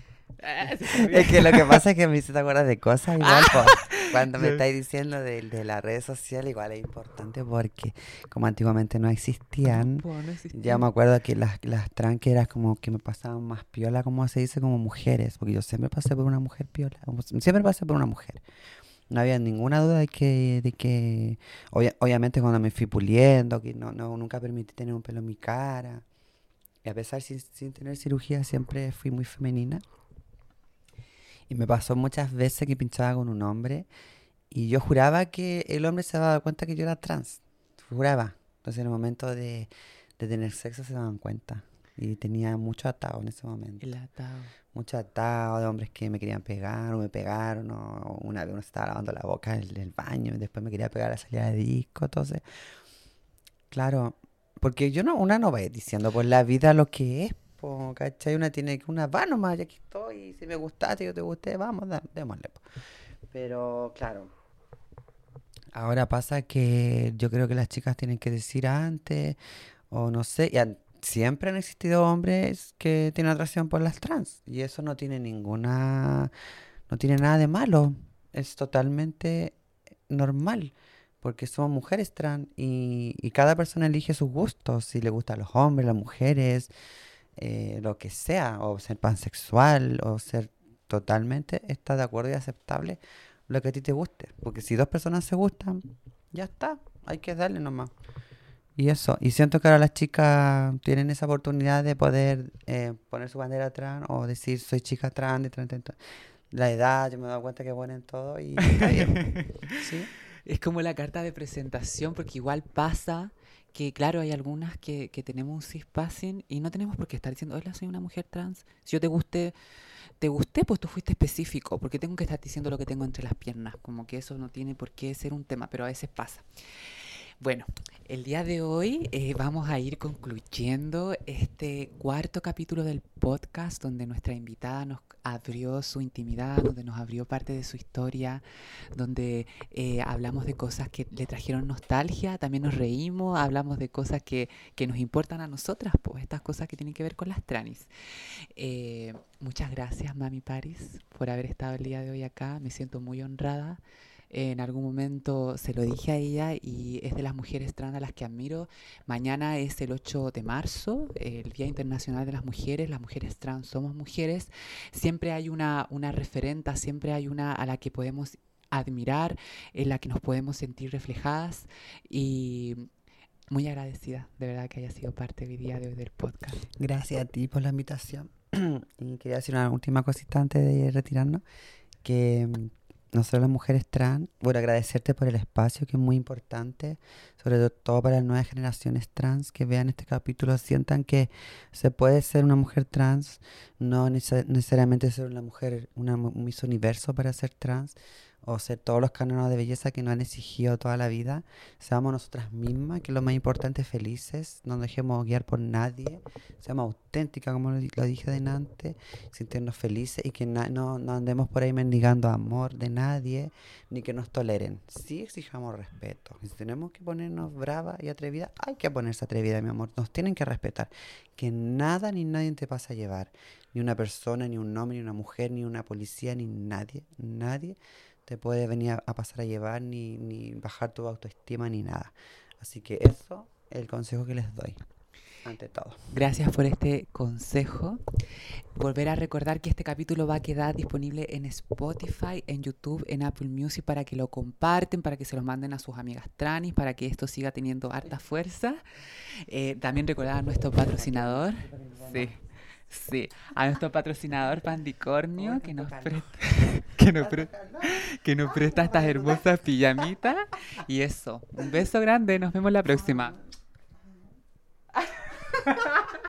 Es que lo que pasa es que me hice te acuerdas de cosas igual, pues, cuando me Ya. estáis diciendo de las redes sociales, igual es importante porque como antiguamente no existían, No, no ya existía. me acuerdo que las tranqueras como que me pasaban más piola, como se dice, como mujeres, porque yo siempre pasé por una mujer piola, siempre pasé por una mujer. No había ninguna duda de que obviamente cuando me fui puliendo, que nunca permití tener un pelo en mi cara, y a pesar sin tener cirugía siempre fui muy femenina. Y me pasó muchas veces que pinchaba con un hombre y yo juraba que el hombre se daba cuenta que yo era trans. Juraba. Entonces en el momento de tener sexo se daban cuenta. Y tenía mucho atado en ese El momento. atado. Mucho atado de hombres que me querían pegar o me pegaron. O una vez uno se estaba lavando la boca en el baño y después me quería pegar a la salida de disco. Entonces, claro, porque una no va diciendo por la vida lo que es. Po, ¿cachai? Una tiene que, una va nomás, ya aquí estoy, y si me gustaste, yo te gusté, vamos, démosle. Po. Pero claro, ahora pasa que yo creo que las chicas tienen que decir antes, o no sé, siempre han existido hombres que tienen atracción por las trans, y eso no tiene nada de malo, es totalmente normal, porque somos mujeres trans y cada persona elige sus gustos, si le gustan los hombres, las mujeres, lo que sea, o ser pansexual, o ser totalmente, está de acuerdo y aceptable lo que a ti te guste. Porque si dos personas se gustan, ya está, hay que darle nomás. Y eso, y siento que ahora las chicas tienen esa oportunidad de poder poner su bandera trans o decir soy chica trans, la edad, yo me he dado cuenta que ponen todo y está bien, ¿sí? Es como la carta de presentación, porque igual pasa que, claro, hay algunas que tenemos un cispassing y no tenemos por qué estar diciendo, hola, soy una mujer trans. Si yo te gusté, pues tú fuiste específico, porque tengo que estar diciendo lo que tengo entre las piernas. Como que eso no tiene por qué ser un tema, pero a veces pasa. Bueno, el día de hoy vamos a ir concluyendo este cuarto capítulo del podcast donde nuestra invitada nos abrió su intimidad, donde nos abrió parte de su historia, donde hablamos de cosas que le trajeron nostalgia, también nos reímos, hablamos de cosas que nos importan a nosotras, pues estas cosas que tienen que ver con las tranis. Muchas gracias, Mami Paris, por haber estado el día de hoy acá. Me siento muy honrada. En algún momento se lo dije a ella y es de las mujeres trans a las que admiro. Mañana es el 8 de marzo, el Día Internacional de las mujeres trans somos mujeres. Siempre hay una referenta, siempre hay una a la que podemos admirar, en la que nos podemos sentir reflejadas y muy agradecida de verdad que haya sido parte hoy día de hoy del podcast. Gracias a ti por la invitación. Y quería decir una última cosita antes de retirarnos, que nosotros las mujeres trans, bueno, agradecerte por el espacio, que es muy importante, sobre todo para las nuevas generaciones trans que vean este capítulo, sientan que se puede ser una mujer trans, no necesariamente ser una mujer, un Miss Universo para ser trans, o ser todos los cánones de belleza que nos han exigido toda la vida. Seamos nosotras mismas, que es lo más importante, felices, no nos dejemos guiar por nadie, seamos auténticas, como lo dije delante, sentirnos felices y que no andemos por ahí mendigando amor de nadie, ni que nos toleren. Sí exijamos respeto. Y si tenemos que ponernos bravas y atrevidas, hay que ponerse atrevida, mi amor. Nos tienen que respetar. Que nada ni nadie te pasa a llevar. Ni una persona, ni un hombre, ni una mujer, ni una policía, ni nadie. Nadie te puede venir a pasar a llevar, ni bajar tu autoestima, ni nada. Así que eso es el consejo que les doy, ante todo. Gracias por este consejo. Volver a recordar que este capítulo va a quedar disponible en Spotify, en YouTube, en Apple Music, para que lo comparten, para que se los manden a sus amigas tranis, para que esto siga teniendo harta fuerza. También recordar a nuestro patrocinador. Sí, a nuestro patrocinador Pandicornio, que nos presta estas hermosas pijamitas. Y eso, un beso grande, nos vemos la próxima.